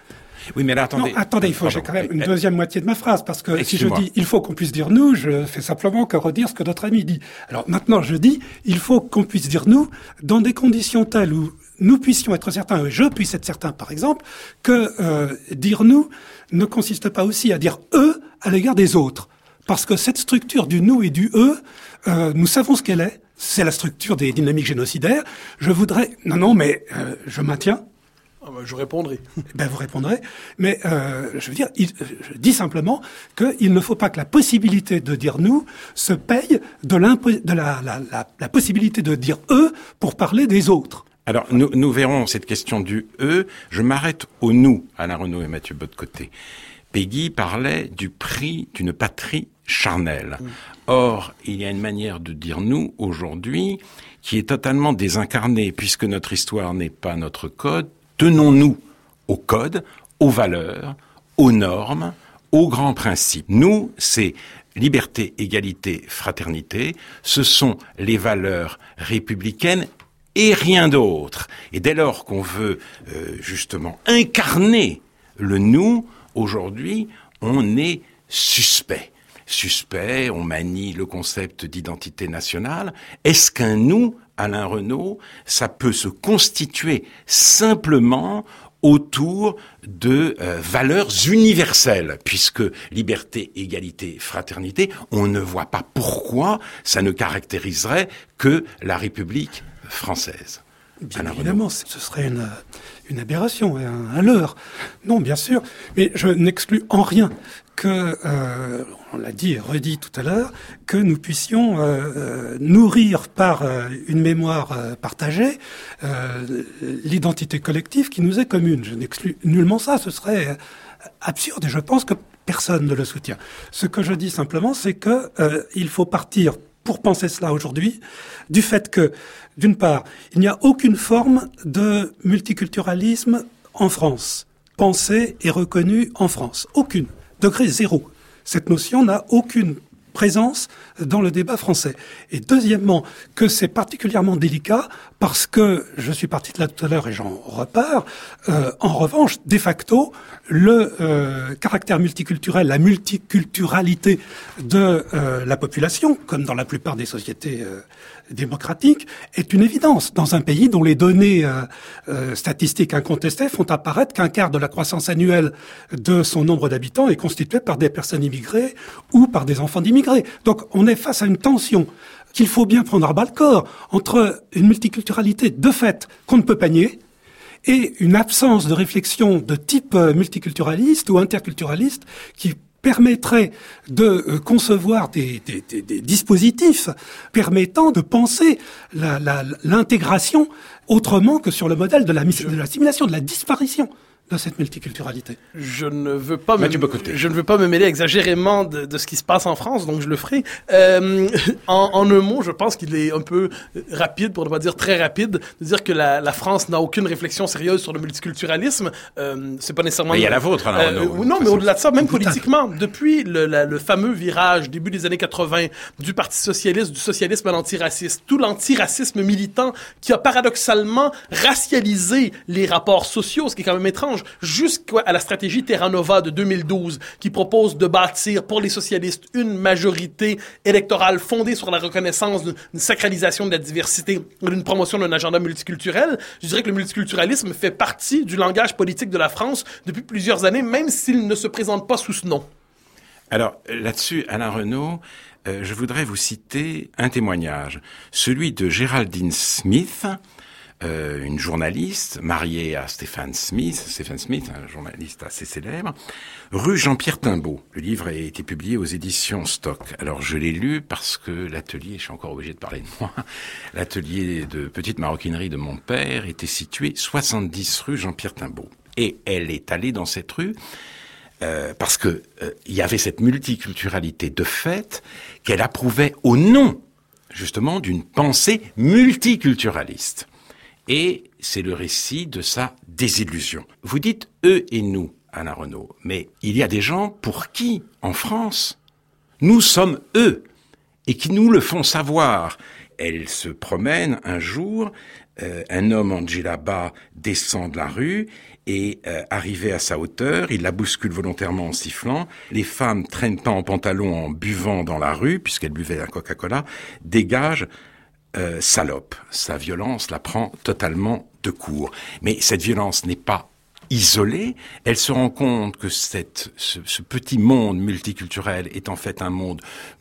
Oui, mais là, attendez. Non, attendez, il faut, Pardon. j'ai quand même une deuxième moitié de ma phrase, parce que si je Excuse-moi. dis, il faut qu'on puisse dire nous, je fais simplement que redire ce que notre ami dit. Alors maintenant, je dis, il faut qu'on puisse dire nous, dans des conditions telles où nous puissions être certains, et je puisse être certain, par exemple, que euh, dire nous ne consiste pas aussi à dire eux à l'égard des autres. Parce que cette structure du nous et du eux, euh, nous savons ce qu'elle est. C'est la structure des dynamiques génocidaires. Je voudrais... Non, non, mais euh, je maintiens. Ah ben, je répondrai. Ben, vous répondrez. Mais euh, je veux dire, il, je dis simplement qu'il ne faut pas que la possibilité de dire nous se paye de, de la, la, la, la possibilité de dire eux pour parler des autres. Alors, nous, nous verrons cette question du « eux ». Je m'arrête au « nous », Alain Renaud et Mathieu Bock-Côté. Peggy parlait du prix d'une patrie charnelle. Mmh. Or, il y a une manière de dire « nous » aujourd'hui qui est totalement désincarnée, puisque notre histoire n'est pas notre code. Tenons-nous au code, aux valeurs, aux normes, aux grands principes. Nous, c'est liberté, égalité, fraternité. Ce sont les valeurs républicaines et rien d'autre. Et dès lors qu'on veut euh, justement incarner le nous, aujourd'hui, on est suspect. Suspect, on manie le concept d'identité nationale. Est-ce qu'un nous, Alain Renaud, ça peut se constituer simplement autour de euh, valeurs universelles, puisque liberté, égalité, fraternité, on ne voit pas pourquoi ça ne caractériserait que la République française. Bien Alain évidemment, Renaud. Ce serait une, une aberration, un, un leurre. Non, bien sûr, mais je n'exclus en rien que, euh, on l'a dit et redit tout à l'heure, que nous puissions euh, nourrir par euh, une mémoire euh, partagée euh, l'identité collective qui nous est commune. Je n'exclus nullement ça, ce serait absurde et je pense que personne ne le soutient. Ce que je dis simplement, c'est que euh, il faut partir pour penser cela aujourd'hui, du fait que, d'une part, il n'y a aucune forme de multiculturalisme en France, pensée et reconnue en France. Aucune. Degré zéro. Cette notion n'a aucune présence dans le débat français. Et deuxièmement, que c'est particulièrement délicat parce que, je suis parti de là tout à l'heure et j'en repars, euh, en revanche, de facto, le euh, caractère multiculturel, la multiculturalité de euh, la population, comme dans la plupart des sociétés euh, démocratique est une évidence dans un pays dont les données euh, euh, statistiques incontestées font apparaître qu'un quart de la croissance annuelle de son nombre d'habitants est constitué par des personnes immigrées ou par des enfants d'immigrés. Donc on est face à une tension qu'il faut bien prendre à bas-le-corps entre une multiculturalité de fait qu'on ne peut pas nier et une absence de réflexion de type multiculturaliste ou interculturaliste qui permettrait de concevoir des, des, des, des dispositifs permettant de penser la, la, l'intégration autrement que sur le modèle de, la, de l'assimilation, de la disparition de cette multiculturalité. Je ne veux pas me, je ne veux pas me mêler exagérément de, de ce qui se passe en France, donc je le ferai. Euh, en, en un mot, je pense qu'il est un peu rapide, pour ne pas dire très rapide, de dire que la, la France n'a aucune réflexion sérieuse sur le multiculturalisme. Euh, c'est pas nécessairement. Mais il y a la vôtre, alors. Euh, non, non mais au-delà de ça, même politiquement, depuis le, la, le fameux virage début des années quatre-vingts du Parti socialiste, du socialisme à l'antiraciste, tout l'antiracisme militant qui a paradoxalement racialisé les rapports sociaux, ce qui est quand même étrange. Jusqu'à la stratégie Terra Nova de deux mille douze, qui propose de bâtir pour les socialistes une majorité électorale fondée sur la reconnaissance d'une sacralisation de la diversité, d'une promotion d'un agenda multiculturel. Je dirais que le multiculturalisme fait partie du langage politique de la France depuis plusieurs années, même s'il ne se présente pas sous ce nom. Alors, là-dessus, Alain Renaud, euh, je voudrais vous citer un témoignage, celui de Géraldine Smith, Euh, une journaliste mariée à Stéphane Smith, Stéphane Smith, un journaliste assez célèbre, rue Jean-Pierre Timbaud. Le livre a été publié aux éditions Stock. Alors je l'ai lu parce que l'atelier, je suis encore obligé de parler de moi, l'atelier de petite maroquinerie de mon père était situé soixante-dix rue Jean-Pierre Timbaud. Et elle est allée dans cette rue euh, parce que euh, il y avait cette multiculturalité de fait qu'elle approuvait au nom, justement, d'une pensée multiculturaliste. Et c'est le récit de sa désillusion. Vous dites « eux et nous », Alain Renaud, mais il y a des gens pour qui, en France, nous sommes eux, et qui nous le font savoir. Elle se promène un jour, euh, un homme en djellaba descend de la rue, Et euh, arrivé à sa hauteur, il la bouscule volontairement en sifflant. Les femmes, traînant en pantalon, en buvant dans la rue, puisqu'elles buvaient un Coca-Cola, dégagent euh, salope. Sa violence la prend totalement de court. Mais cette violence n'est pas isolée. Elle se rend compte que cette, ce, ce petit monde multiculturel est en fait un monde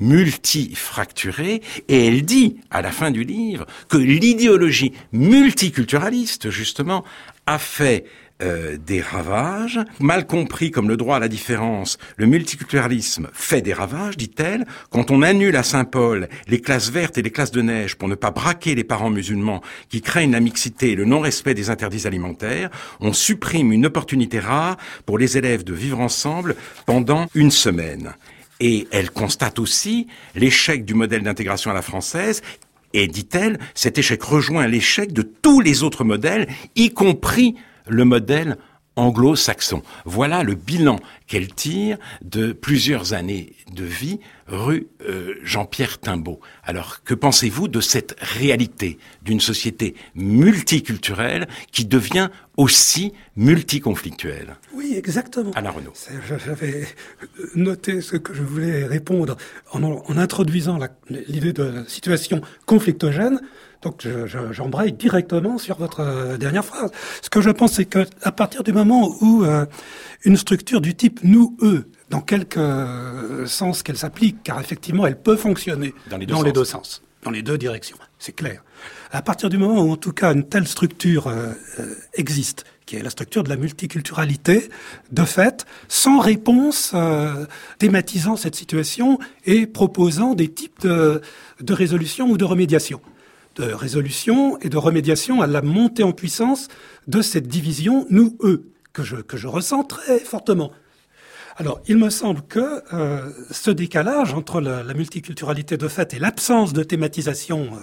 multifracturé. Et elle dit, à la fin du livre, que l'idéologie multiculturaliste, justement, a fait Euh, des ravages, mal compris comme le droit à la différence. Le multiculturalisme fait des ravages, dit-elle. Quand on annule à Saint-Paul les classes vertes et les classes de neige pour ne pas braquer les parents musulmans qui craignent la mixité et le non-respect des interdits alimentaires, on supprime une opportunité rare pour les élèves de vivre ensemble pendant une semaine. Et elle constate aussi l'échec du modèle d'intégration à la française. Et, dit-elle, cet échec rejoint l'échec de tous les autres modèles, y compris le modèle anglo-saxon. Voilà le bilan qu'elle tire de plusieurs années de vie rue euh, Jean-Pierre Timbaud. Alors, que pensez-vous de cette réalité d'une société multiculturelle qui devient aussi multiconflictuelle? Oui, exactement. Alain Renaud. J'avais noté ce que je voulais répondre en, en introduisant la, l'idée de la situation conflictogène. Donc, je, je, j'embraye directement sur votre euh, dernière phrase. Ce que je pense, c'est que à partir du moment où euh, une structure du type nous-eux, dans quelque euh, sens qu'elle s'applique, car effectivement, elle peut fonctionner dans les deux, dans sens. les deux sens, dans les deux directions, c'est clair. À partir du moment où, en tout cas, une telle structure euh, euh, existe, qui est la structure de la multiculturalité, de fait, sans réponse euh, thématisant cette situation et proposant des types de, de résolution ou de remédiation. de résolution et de remédiation à la montée en puissance de cette division nous-eux, que je, que je ressens très fortement. Alors, il me semble que euh, ce décalage entre la, la multiculturalité de fait et l'absence de thématisation euh,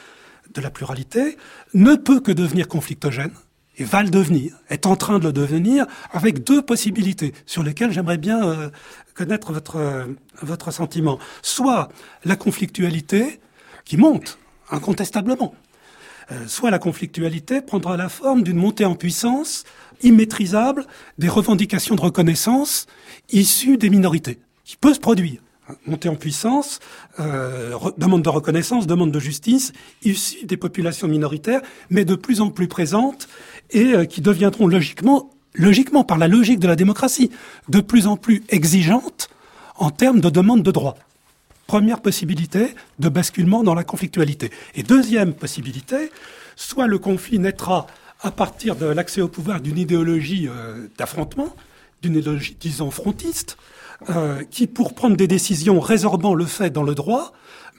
de la pluralité ne peut que devenir conflictogène, et va le devenir, est en train de le devenir, avec deux possibilités sur lesquelles j'aimerais bien euh, connaître votre, euh, votre sentiment. Soit la conflictualité qui monte, incontestablement. Euh, soit la conflictualité prendra la forme d'une montée en puissance immaîtrisable des revendications de reconnaissance issues des minorités, qui peut se produire. Montée en puissance, euh, re- demande de reconnaissance, demande de justice, issue des populations minoritaires, mais de plus en plus présentes et euh, qui deviendront logiquement, logiquement, par la logique de la démocratie, de plus en plus exigeantes en termes de demande de droits. Première possibilité de basculement dans la conflictualité. Et deuxième possibilité, soit le conflit naîtra à partir de l'accès au pouvoir d'une idéologie euh, d'affrontement, d'une idéologie, disons, frontiste, euh, qui, pour prendre des décisions résorbant le fait dans le droit,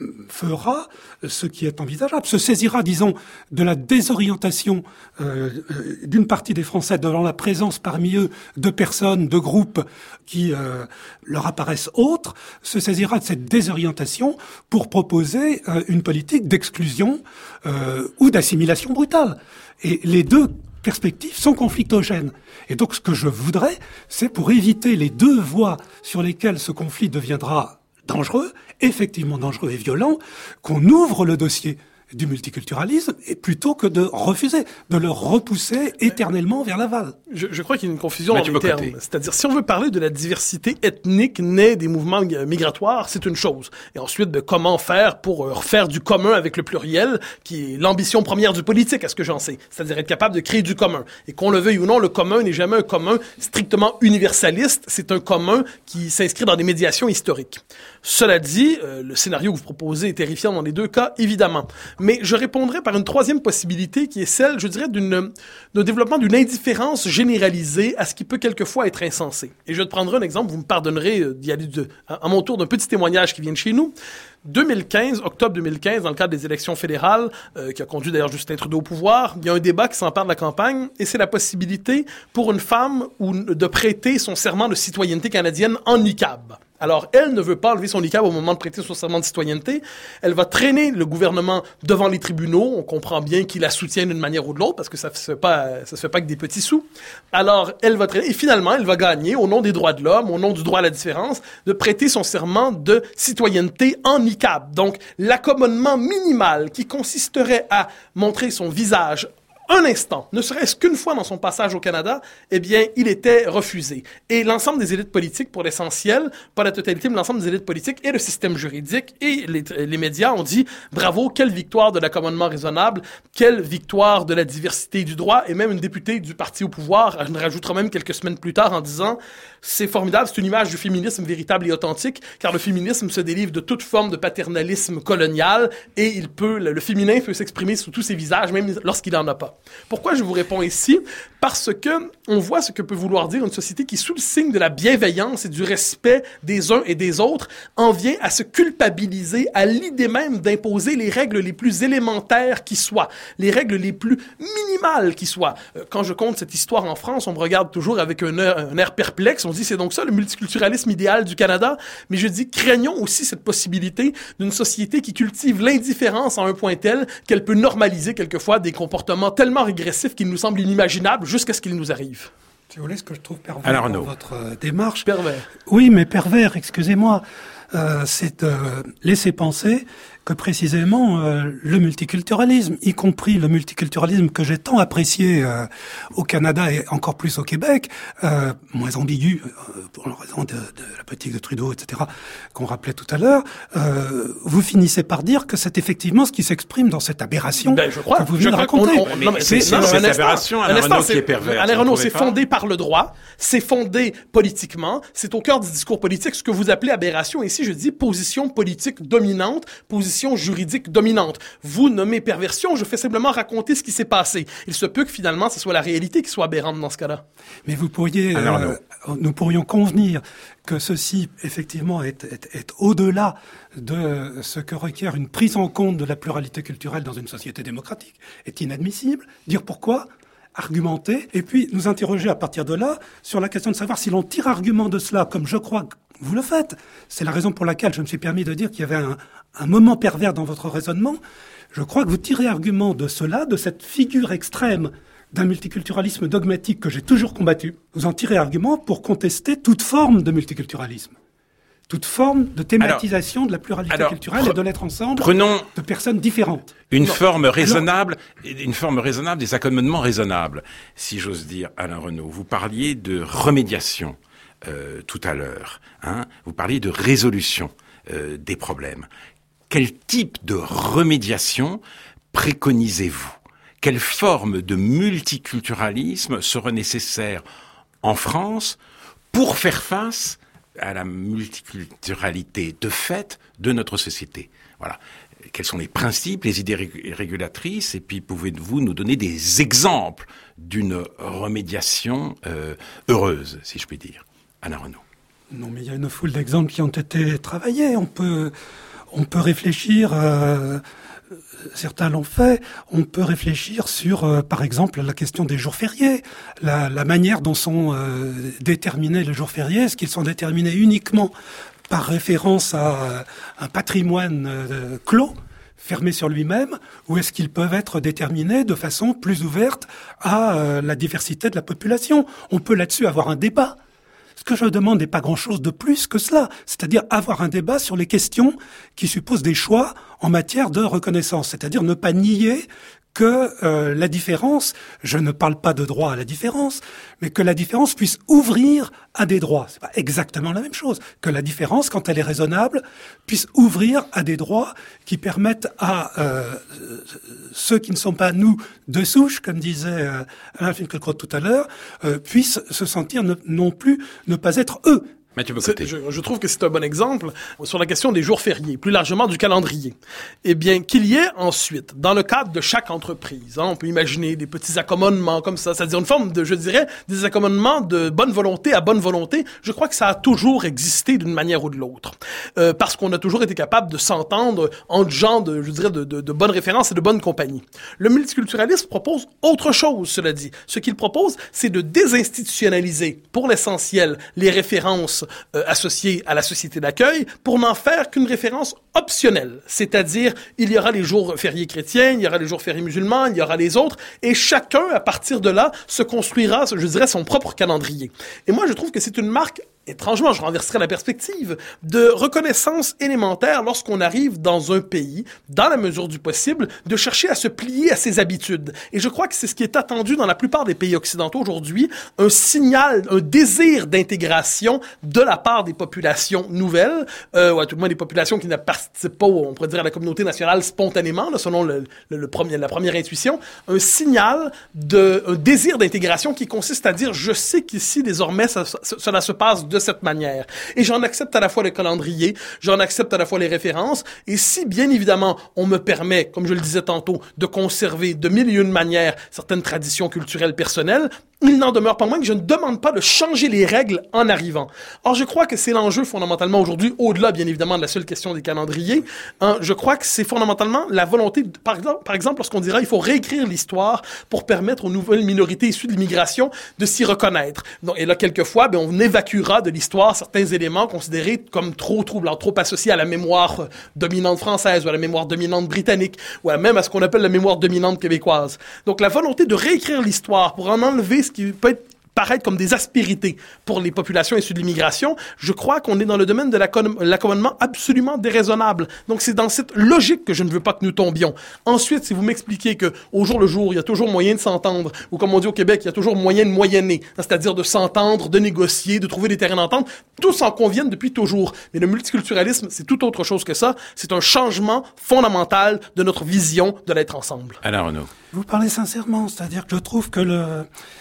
fera ce qui est envisageable, se saisira, disons, de la désorientation euh, d'une partie des Français devant la présence parmi eux de personnes, de groupes qui euh, leur apparaissent autres, se saisira de cette désorientation pour proposer euh, une politique d'exclusion euh, ou d'assimilation brutale. Et les deux perspectives sont conflictogènes. Et donc ce que je voudrais, c'est pour éviter les deux voies sur lesquelles ce conflit deviendra dangereux, effectivement dangereux et violent, qu'on ouvre le dossier du multiculturalisme et plutôt que de refuser, de le repousser éternellement vers l'aval. Je, je crois qu'il y a une confusion dans les termes. C'est-à-dire, si on veut parler de la diversité ethnique née des mouvements migratoires, c'est une chose. Et ensuite, de comment faire pour euh, refaire du commun avec le pluriel, qui est l'ambition première du politique, à ce que j'en sais. C'est-à-dire être capable de créer du commun. Et qu'on le veuille ou non, le commun n'est jamais un commun strictement universaliste. C'est un commun qui s'inscrit dans des médiations historiques. Cela dit, euh, le scénario que vous proposez est terrifiant dans les deux cas, évidemment. Mais je répondrai par une troisième possibilité qui est celle, je dirais, d'une, d'un développement d'une indifférence généralisée à ce qui peut quelquefois être insensé. Et je te prendrai un exemple, vous me pardonnerez d'y aller de, à, à mon tour d'un petit témoignage qui vient de chez nous. deux mille quinze, octobre deux mille quinze, dans le cadre des élections fédérales, euh, qui a conduit d'ailleurs Justin Trudeau au pouvoir, il y a un débat qui s'empare de la campagne, et c'est la possibilité pour une femme ou, de prêter son serment de citoyenneté canadienne en niqab. Alors, elle ne veut pas enlever son niqab au moment de prêter son serment de citoyenneté. Elle va traîner le gouvernement devant les tribunaux. On comprend bien qu'ils la soutiennent d'une manière ou de l'autre parce que ça se fait pas, ça se fait pas avec des petits sous. Alors, elle va traîner et finalement, elle va gagner au nom des droits de l'homme, au nom du droit à la différence, de prêter son serment de citoyenneté en niqab. Donc, l'accommodement minimal qui consisterait à montrer son visage un instant, ne serait-ce qu'une fois dans son passage au Canada, eh bien, il était refusé. Et l'ensemble des élites politiques, pour l'essentiel, pas la totalité, mais l'ensemble des élites politiques et le système juridique et les, les médias ont dit « Bravo, quelle victoire de l'accommodement raisonnable, quelle victoire de la diversité du droit », et même une députée du parti au pouvoir ne rajoutera même quelques semaines plus tard en disant « C'est formidable, c'est une image du féminisme véritable et authentique, car le féminisme se délivre de toute forme de paternalisme colonial et il peut, le, le féminin peut s'exprimer sous tous ses visages, même lorsqu'il n'en a pas. » Pourquoi je vous réponds ici? Parce que on voit ce que peut vouloir dire une société qui, sous le signe de la bienveillance et du respect des uns et des autres, en vient à se culpabiliser à l'idée même d'imposer les règles les plus élémentaires qui soient, les règles les plus minimales qui soient. Quand je compte cette histoire en France, on me regarde toujours avec un air, un air perplexe. On se dit, c'est donc ça le multiculturalisme idéal du Canada? Mais je dis, craignons aussi cette possibilité d'une société qui cultive l'indifférence à un point tel qu'elle peut normaliser quelquefois des comportements tellement régressifs qu'il nous semblent inimaginables jusqu'à ce qu'ils nous arrivent. Si vous voulez, ce que je trouve pervers Alors, dans no. votre euh, démarche... Pervers. Oui, mais pervers, excusez-moi. Euh, c'est de laisser penser que précisément euh, le multiculturalisme, y compris le multiculturalisme que j'ai tant apprécié euh, au Canada et encore plus au Québec, euh, moins ambigu euh, pour la raison de, de la politique de Trudeau, et cetera, qu'on rappelait tout à l'heure, euh, vous finissez par dire que c'est effectivement ce qui s'exprime dans cette aberration ben, je crois, que vous venez je de crois raconter. On, on, mais non, mais c'est, c'est, c'est, c'est cette aberration, Alain Renaud, qui est pervers. Alain Renaud, c'est pas? fondé par le droit, c'est fondé politiquement, c'est au cœur du discours politique, ce que vous appelez aberration. Ici, je dis position politique dominante, position juridique dominante. Vous nommez perversion, je fais simplement raconter ce qui s'est passé. Il se peut que finalement, ce soit la réalité qui soit aberrante dans ce cas-là. Mais vous pourriez, euh, nous pourrions convenir que ceci, effectivement, est, est, est au-delà de ce que requiert une prise en compte de la pluralité culturelle dans une société démocratique, est inadmissible. Dire pourquoi, argumenter, et puis nous interroger à partir de là sur la question de savoir si l'on tire argument de cela, comme je crois que vous le faites. C'est la raison pour laquelle je me suis permis de dire qu'il y avait un, un moment pervers dans votre raisonnement. Je crois que vous tirez argument de cela, de cette figure extrême d'un multiculturalisme dogmatique que j'ai toujours combattu. Vous en tirez argument pour contester toute forme de multiculturalisme, toute forme de thématisation alors, de la pluralité alors, culturelle pre- et de l'être ensemble prenons de personnes différentes. Une non. forme raisonnable, alors, une forme raisonnable des accommodements raisonnables, si j'ose dire, Alain Renaud. Vous parliez de remédiation euh, tout à l'heure. Hein, vous parliez de résolution euh, des problèmes. Quel type de remédiation préconisez-vous? Quelle forme de multiculturalisme serait nécessaire en France pour faire face à la multiculturalité de fait de notre société? Voilà. Quels sont les principes, les idées régulatrices? Et puis, pouvez-vous nous donner des exemples d'une remédiation euh, heureuse, si je puis dire? Alain Renaud. Non, mais il y a une foule d'exemples qui ont été travaillés. On peut, on peut réfléchir... Euh, certains l'ont fait. On peut réfléchir sur, euh, par exemple, la question des jours fériés, la, la manière dont sont euh, déterminés les jours fériés. Est-ce qu'ils sont déterminés uniquement par référence à euh, un patrimoine euh, clos, fermé sur lui-même, ou est-ce qu'ils peuvent être déterminés de façon plus ouverte à euh, la diversité de la population? On peut là-dessus avoir un débat. Ce que je demande n'est pas grand-chose de plus que cela, c'est-à-dire avoir un débat sur les questions qui supposent des choix en matière de reconnaissance, c'est-à-dire ne pas nier que euh, la différence, je ne parle pas de droit à la différence, mais que la différence puisse ouvrir à des droits. C'est pas exactement la même chose. Que la différence, quand elle est raisonnable, puisse ouvrir à des droits qui permettent à euh, ceux qui ne sont pas nous de souche, comme disait euh, Alain Finkielkraut tout à l'heure, euh, puissent se sentir ne, non plus ne pas être eux. Je, je trouve que c'est un bon exemple sur la question des jours fériés, plus largement du calendrier. Eh bien, qu'il y ait ensuite, dans le cadre de chaque entreprise, hein, on peut imaginer des petits accommodements comme ça, c'est-à-dire une forme de, je dirais, des accommodements de bonne volonté à bonne volonté. Je crois que ça a toujours existé d'une manière ou de l'autre, euh, parce qu'on a toujours été capable de s'entendre entre gens de, je dirais, de, de, de bonnes références et de bonne compagnie. Le multiculturalisme propose autre chose, cela dit. Ce qu'il propose, c'est de désinstitutionnaliser, pour l'essentiel, les références Euh, associés à la société d'accueil pour n'en faire qu'une référence optionnelle. C'est-à-dire, il y aura les jours fériés chrétiens, il y aura les jours fériés musulmans, il y aura les autres, et chacun, à partir de là, se construira, je dirais, son propre calendrier. Et moi, je trouve que c'est une marque étrangement, je renverserai la perspective, de reconnaissance élémentaire lorsqu'on arrive dans un pays, dans la mesure du possible, de chercher à se plier à ses habitudes. Et je crois que c'est ce qui est attendu dans la plupart des pays occidentaux aujourd'hui, un signal, un désir d'intégration de la part des populations nouvelles, euh, ou à tout le moins des populations qui ne participent pas, on pourrait dire, à la communauté nationale spontanément, là, selon le, le, le premier, la première intuition, un signal de, un désir d'intégration qui consiste à dire, je sais qu'ici, désormais, ça, ça, cela se passe de cette manière. Et j'en accepte à la fois le calendrier, j'en accepte à la fois les références, et si, bien évidemment, on me permet, comme je le disais tantôt, de conserver de mille et une manières certaines traditions culturelles personnelles, il n'en demeure pas moins que je ne demande pas de changer les règles en arrivant. Or, je crois que c'est l'enjeu fondamentalement aujourd'hui, au-delà, bien évidemment, de la seule question des calendriers. Hein, je crois que c'est fondamentalement la volonté, de, par exemple, par exemple, lorsqu'on dira il faut réécrire l'histoire pour permettre aux nouvelles minorités issues de l'immigration de s'y reconnaître. Donc, et là, quelquefois, ben, on évacuera de l'histoire certains éléments considérés comme trop troublants, trop associés à la mémoire euh, dominante française ou à la mémoire dominante britannique ou à même à ce qu'on appelle la mémoire dominante québécoise. Donc, la volonté de réécrire l'histoire pour en enlever ce qui peut être paraître comme des aspérités pour les populations issues de l'immigration, je crois qu'on est dans le domaine de l'accommodement absolument déraisonnable. Donc, c'est dans cette logique que je ne veux pas que nous tombions. Ensuite, si vous m'expliquez que au jour le jour, il y a toujours moyen de s'entendre, ou comme on dit au Québec, il y a toujours moyen de moyenner, c'est-à-dire de s'entendre, de négocier, de trouver des terrains d'entente, tous en conviennent depuis toujours. Mais le multiculturalisme, c'est tout autre chose que ça. C'est un changement fondamental de notre vision de l'être ensemble. Alain Renaud. Vous parlez sincèrement, c'est-à-dire que je trouve que le...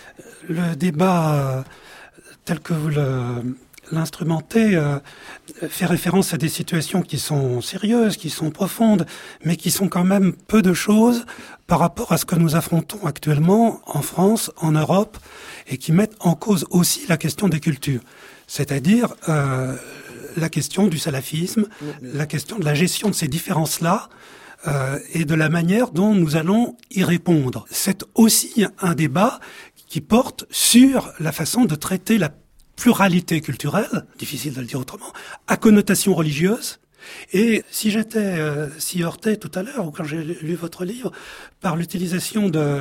Le débat euh, tel que vous le, l'instrumentez euh, fait référence à des situations qui sont sérieuses, qui sont profondes, mais qui sont quand même peu de choses par rapport à ce que nous affrontons actuellement en France, en Europe, et qui mettent en cause aussi la question des cultures. C'est-à-dire euh, la question du salafisme, la question de la gestion de ces différences-là, euh, et de la manière dont nous allons y répondre. C'est aussi un débat qui porte sur la façon de traiter la pluralité culturelle, difficile de le dire autrement, à connotation religieuse. Et si j'étais euh, si heurté tout à l'heure, ou quand j'ai lu votre livre, par l'utilisation de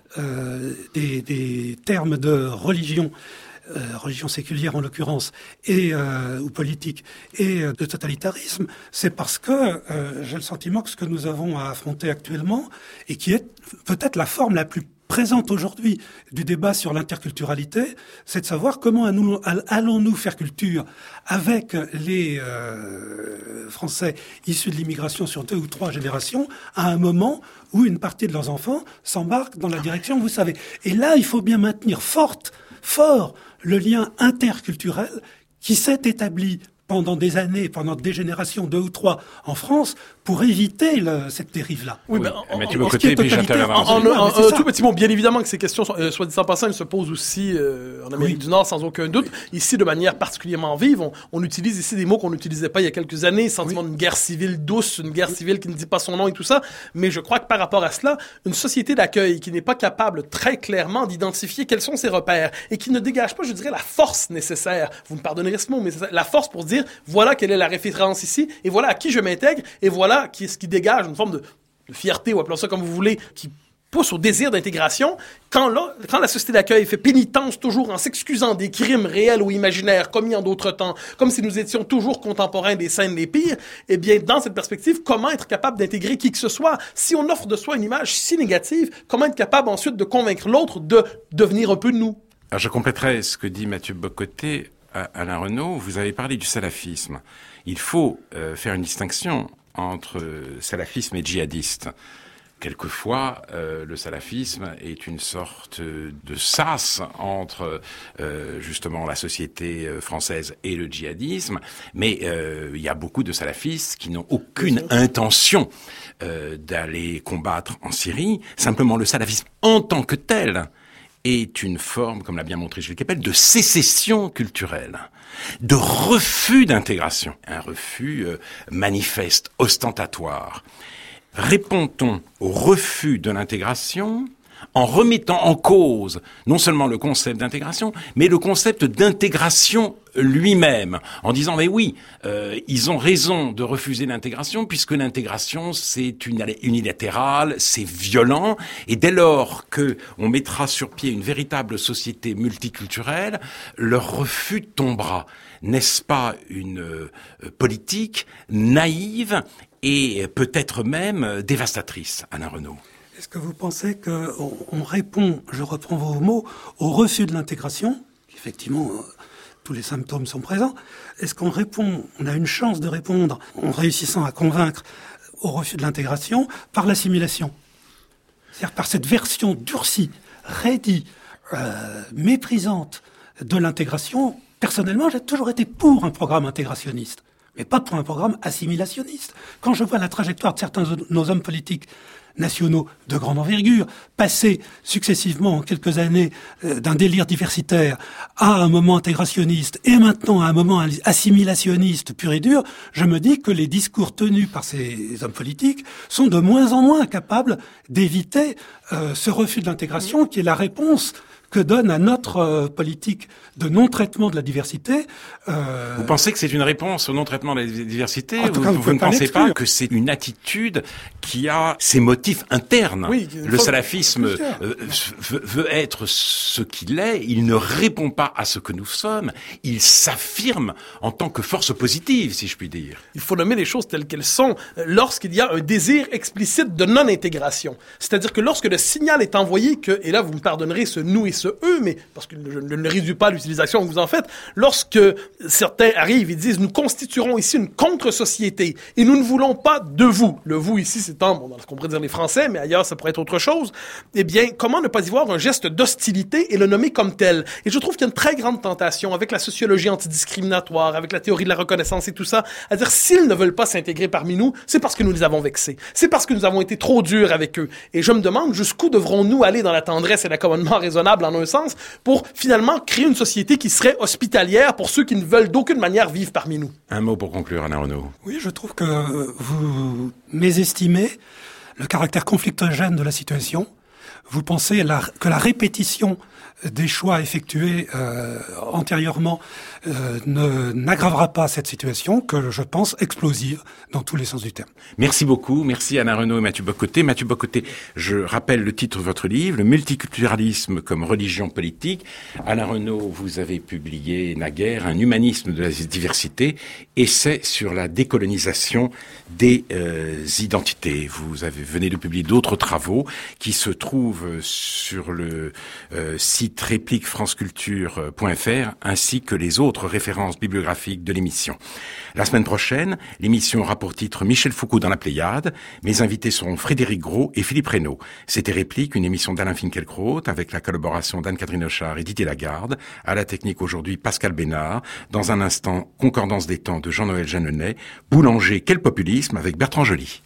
euh, des, des termes de religion, euh, religion séculière en l'occurrence, et euh, ou politique, et euh, de totalitarisme, c'est parce que euh, j'ai le sentiment que ce que nous avons à affronter actuellement, et qui est peut-être la forme la plus présente aujourd'hui du débat sur l'interculturalité, c'est de savoir comment allons-nous faire culture avec les euh, Français issus de l'immigration sur deux ou trois générations à un moment où une partie de leurs enfants s'embarque dans la direction, vous savez. Et là, il faut bien maintenir forte, fort le lien interculturel qui s'est établi pendant des années, pendant des générations, deux ou trois, en France, pour éviter le, cette dérive-là. Oui, oui. mais en, mais en, tu veux en, côté, puis j'interviens. en, en, en, en un tout petit mot, bien évidemment que ces questions, sont, euh, soit dit en passant, elles se posent aussi euh, en Amérique oui. du Nord, sans aucun doute. Ici, de manière particulièrement vive, on, on utilise ici des mots qu'on n'utilisait pas il y a quelques années, sentiment oui. d'une guerre civile douce, une guerre oui. civile qui ne dit pas son nom et tout ça. Mais je crois que par rapport à cela, une société d'accueil qui n'est pas capable très clairement d'identifier quels sont ses repères et qui ne dégage pas, je dirais, la force nécessaire, vous me pardonnerez ce mot, mais la force pour dire, voilà quelle est la référence ici, et voilà à qui je m'intègre, et voilà qui est ce qui dégage une forme de, de fierté, ou appelons ça comme vous voulez, qui pousse au désir d'intégration, quand, là, quand la société d'accueil fait pénitence toujours en s'excusant des crimes réels ou imaginaires commis en d'autres temps, comme si nous étions toujours contemporains des scènes les pires, eh bien, dans cette perspective, comment être capable d'intégrer qui que ce soit? Si on offre de soi une image si négative, comment être capable ensuite de convaincre l'autre de devenir un peu de nous? Alors, je compléterai ce que dit Mathieu Bock-Côté à Alain Renaud. Vous avez parlé du salafisme. Il faut euh, faire une distinction entre euh, salafisme et djihadiste. Quelquefois, euh, le salafisme est une sorte de sas entre euh, justement la société française et le djihadisme, mais euh, il y a beaucoup de salafistes qui n'ont aucune intention euh, d'aller combattre en Syrie. Simplement, le salafisme en tant que tel est une forme, comme l'a bien montré Gilles Kepel, de sécession culturelle, de refus d'intégration, un refus euh, manifeste, ostentatoire. Répond-on au refus de l'intégration en remettant en cause non seulement le concept d'intégration, mais le concept d'intégration lui-même, en disant mais oui, euh, ils ont raison de refuser l'intégration puisque l'intégration c'est unilatéral, c'est violent, et dès lors que on mettra sur pied une véritable société multiculturelle, leur refus tombera. N'est-ce pas une euh, politique naïve et peut-être même dévastatrice, Alain Renaud? Est-ce que vous pensez qu'on on répond, je reprends vos mots, au refus de l'intégration, effectivement euh, tous les symptômes sont présents, est-ce qu'on répond, on a une chance de répondre en réussissant à convaincre au refus de l'intégration par l'assimilation? C'est-à-dire par cette version durcie, raidie, euh, méprisante de l'intégration. Personnellement, j'ai toujours été pour un programme intégrationniste, mais pas pour un programme assimilationniste. Quand je vois la trajectoire de certains de nos hommes politiques nationaux de grande envergure, passer successivement en quelques années euh, d'un délire diversitaire à un moment intégrationniste et maintenant à un moment assimilationniste pur et dur, je me dis que les discours tenus par ces hommes politiques sont de moins en moins capables d'éviter euh, ce refus de l'intégration qui est la réponse que donne à notre euh, politique de non-traitement de la diversité. Euh... Vous pensez que c'est une réponse au non-traitement de la diversité? En tout cas, vous, vous, vous ne pas pensez pas que c'est une attitude qui a ses motifs internes? Oui, le salafisme euh, veut, veut être ce qu'il est, il ne répond pas à ce que nous sommes, il s'affirme en tant que force positive, si je puis dire. Il faut nommer les choses telles qu'elles sont lorsqu'il y a un désir explicite de non-intégration. C'est-à-dire que lorsque le signal est envoyé que, et là vous me pardonnerez ce nous et ce eux, mais parce que je ne réduis pas l'utilisation que vous en faites, lorsque certains arrivent et disent « Nous constituerons ici une contre-société et nous ne voulons pas de vous », le « vous » ici, c'est en, bon, dans ce qu'on pourrait dire les Français, mais ailleurs, ça pourrait être autre chose, eh bien, comment ne pas y voir un geste d'hostilité et le nommer comme tel? Et je trouve qu'il y a une très grande tentation avec la sociologie antidiscriminatoire, avec la théorie de la reconnaissance et tout ça, à dire s'ils ne veulent pas s'intégrer parmi nous, c'est parce que nous les avons vexés. C'est parce que nous avons été trop durs avec eux. Et je me demande jusqu'où devrons-nous aller dans la tendresse et l'accommodement raisonnable en un sens, pour finalement créer une société qui serait hospitalière pour ceux qui ne veulent d'aucune manière vivre parmi nous. Un mot pour conclure, Alain Renaud. Oui, je trouve que vous mésestimez le caractère conflictogène de la situation. Vous pensez la, que la répétition des choix effectués euh, antérieurement euh, ne, n'aggravera pas cette situation que je pense explosive dans tous les sens du terme. Merci beaucoup. Merci Alain Renaud et Mathieu Bock-Côté. Mathieu Bock-Côté, je rappelle le titre de votre livre, Le multiculturalisme comme religion politique. Alain Renaud, vous avez publié naguère Un humanisme de la diversité, essai sur la décolonisation des euh, identités. Vous avez venez de publier d'autres travaux qui se trouvent sur le euh, site réplique franceculture point f r ainsi que les autres références bibliographiques de l'émission. La semaine prochaine, l'émission aura pour titre Michel Foucault dans la Pléiade. Mes invités seront Frédéric Gros et Philippe Reynaud. C'était Réplique, une émission d'Alain Finkielkraut avec la collaboration d'Anne-Catherine Auchard et Didier Lagarde. À la technique aujourd'hui, Pascal Bénard. Dans un instant, Concordance des temps de Jean-Noël Jeanneney. Boulanger, quel populisme avec Bertrand Joly.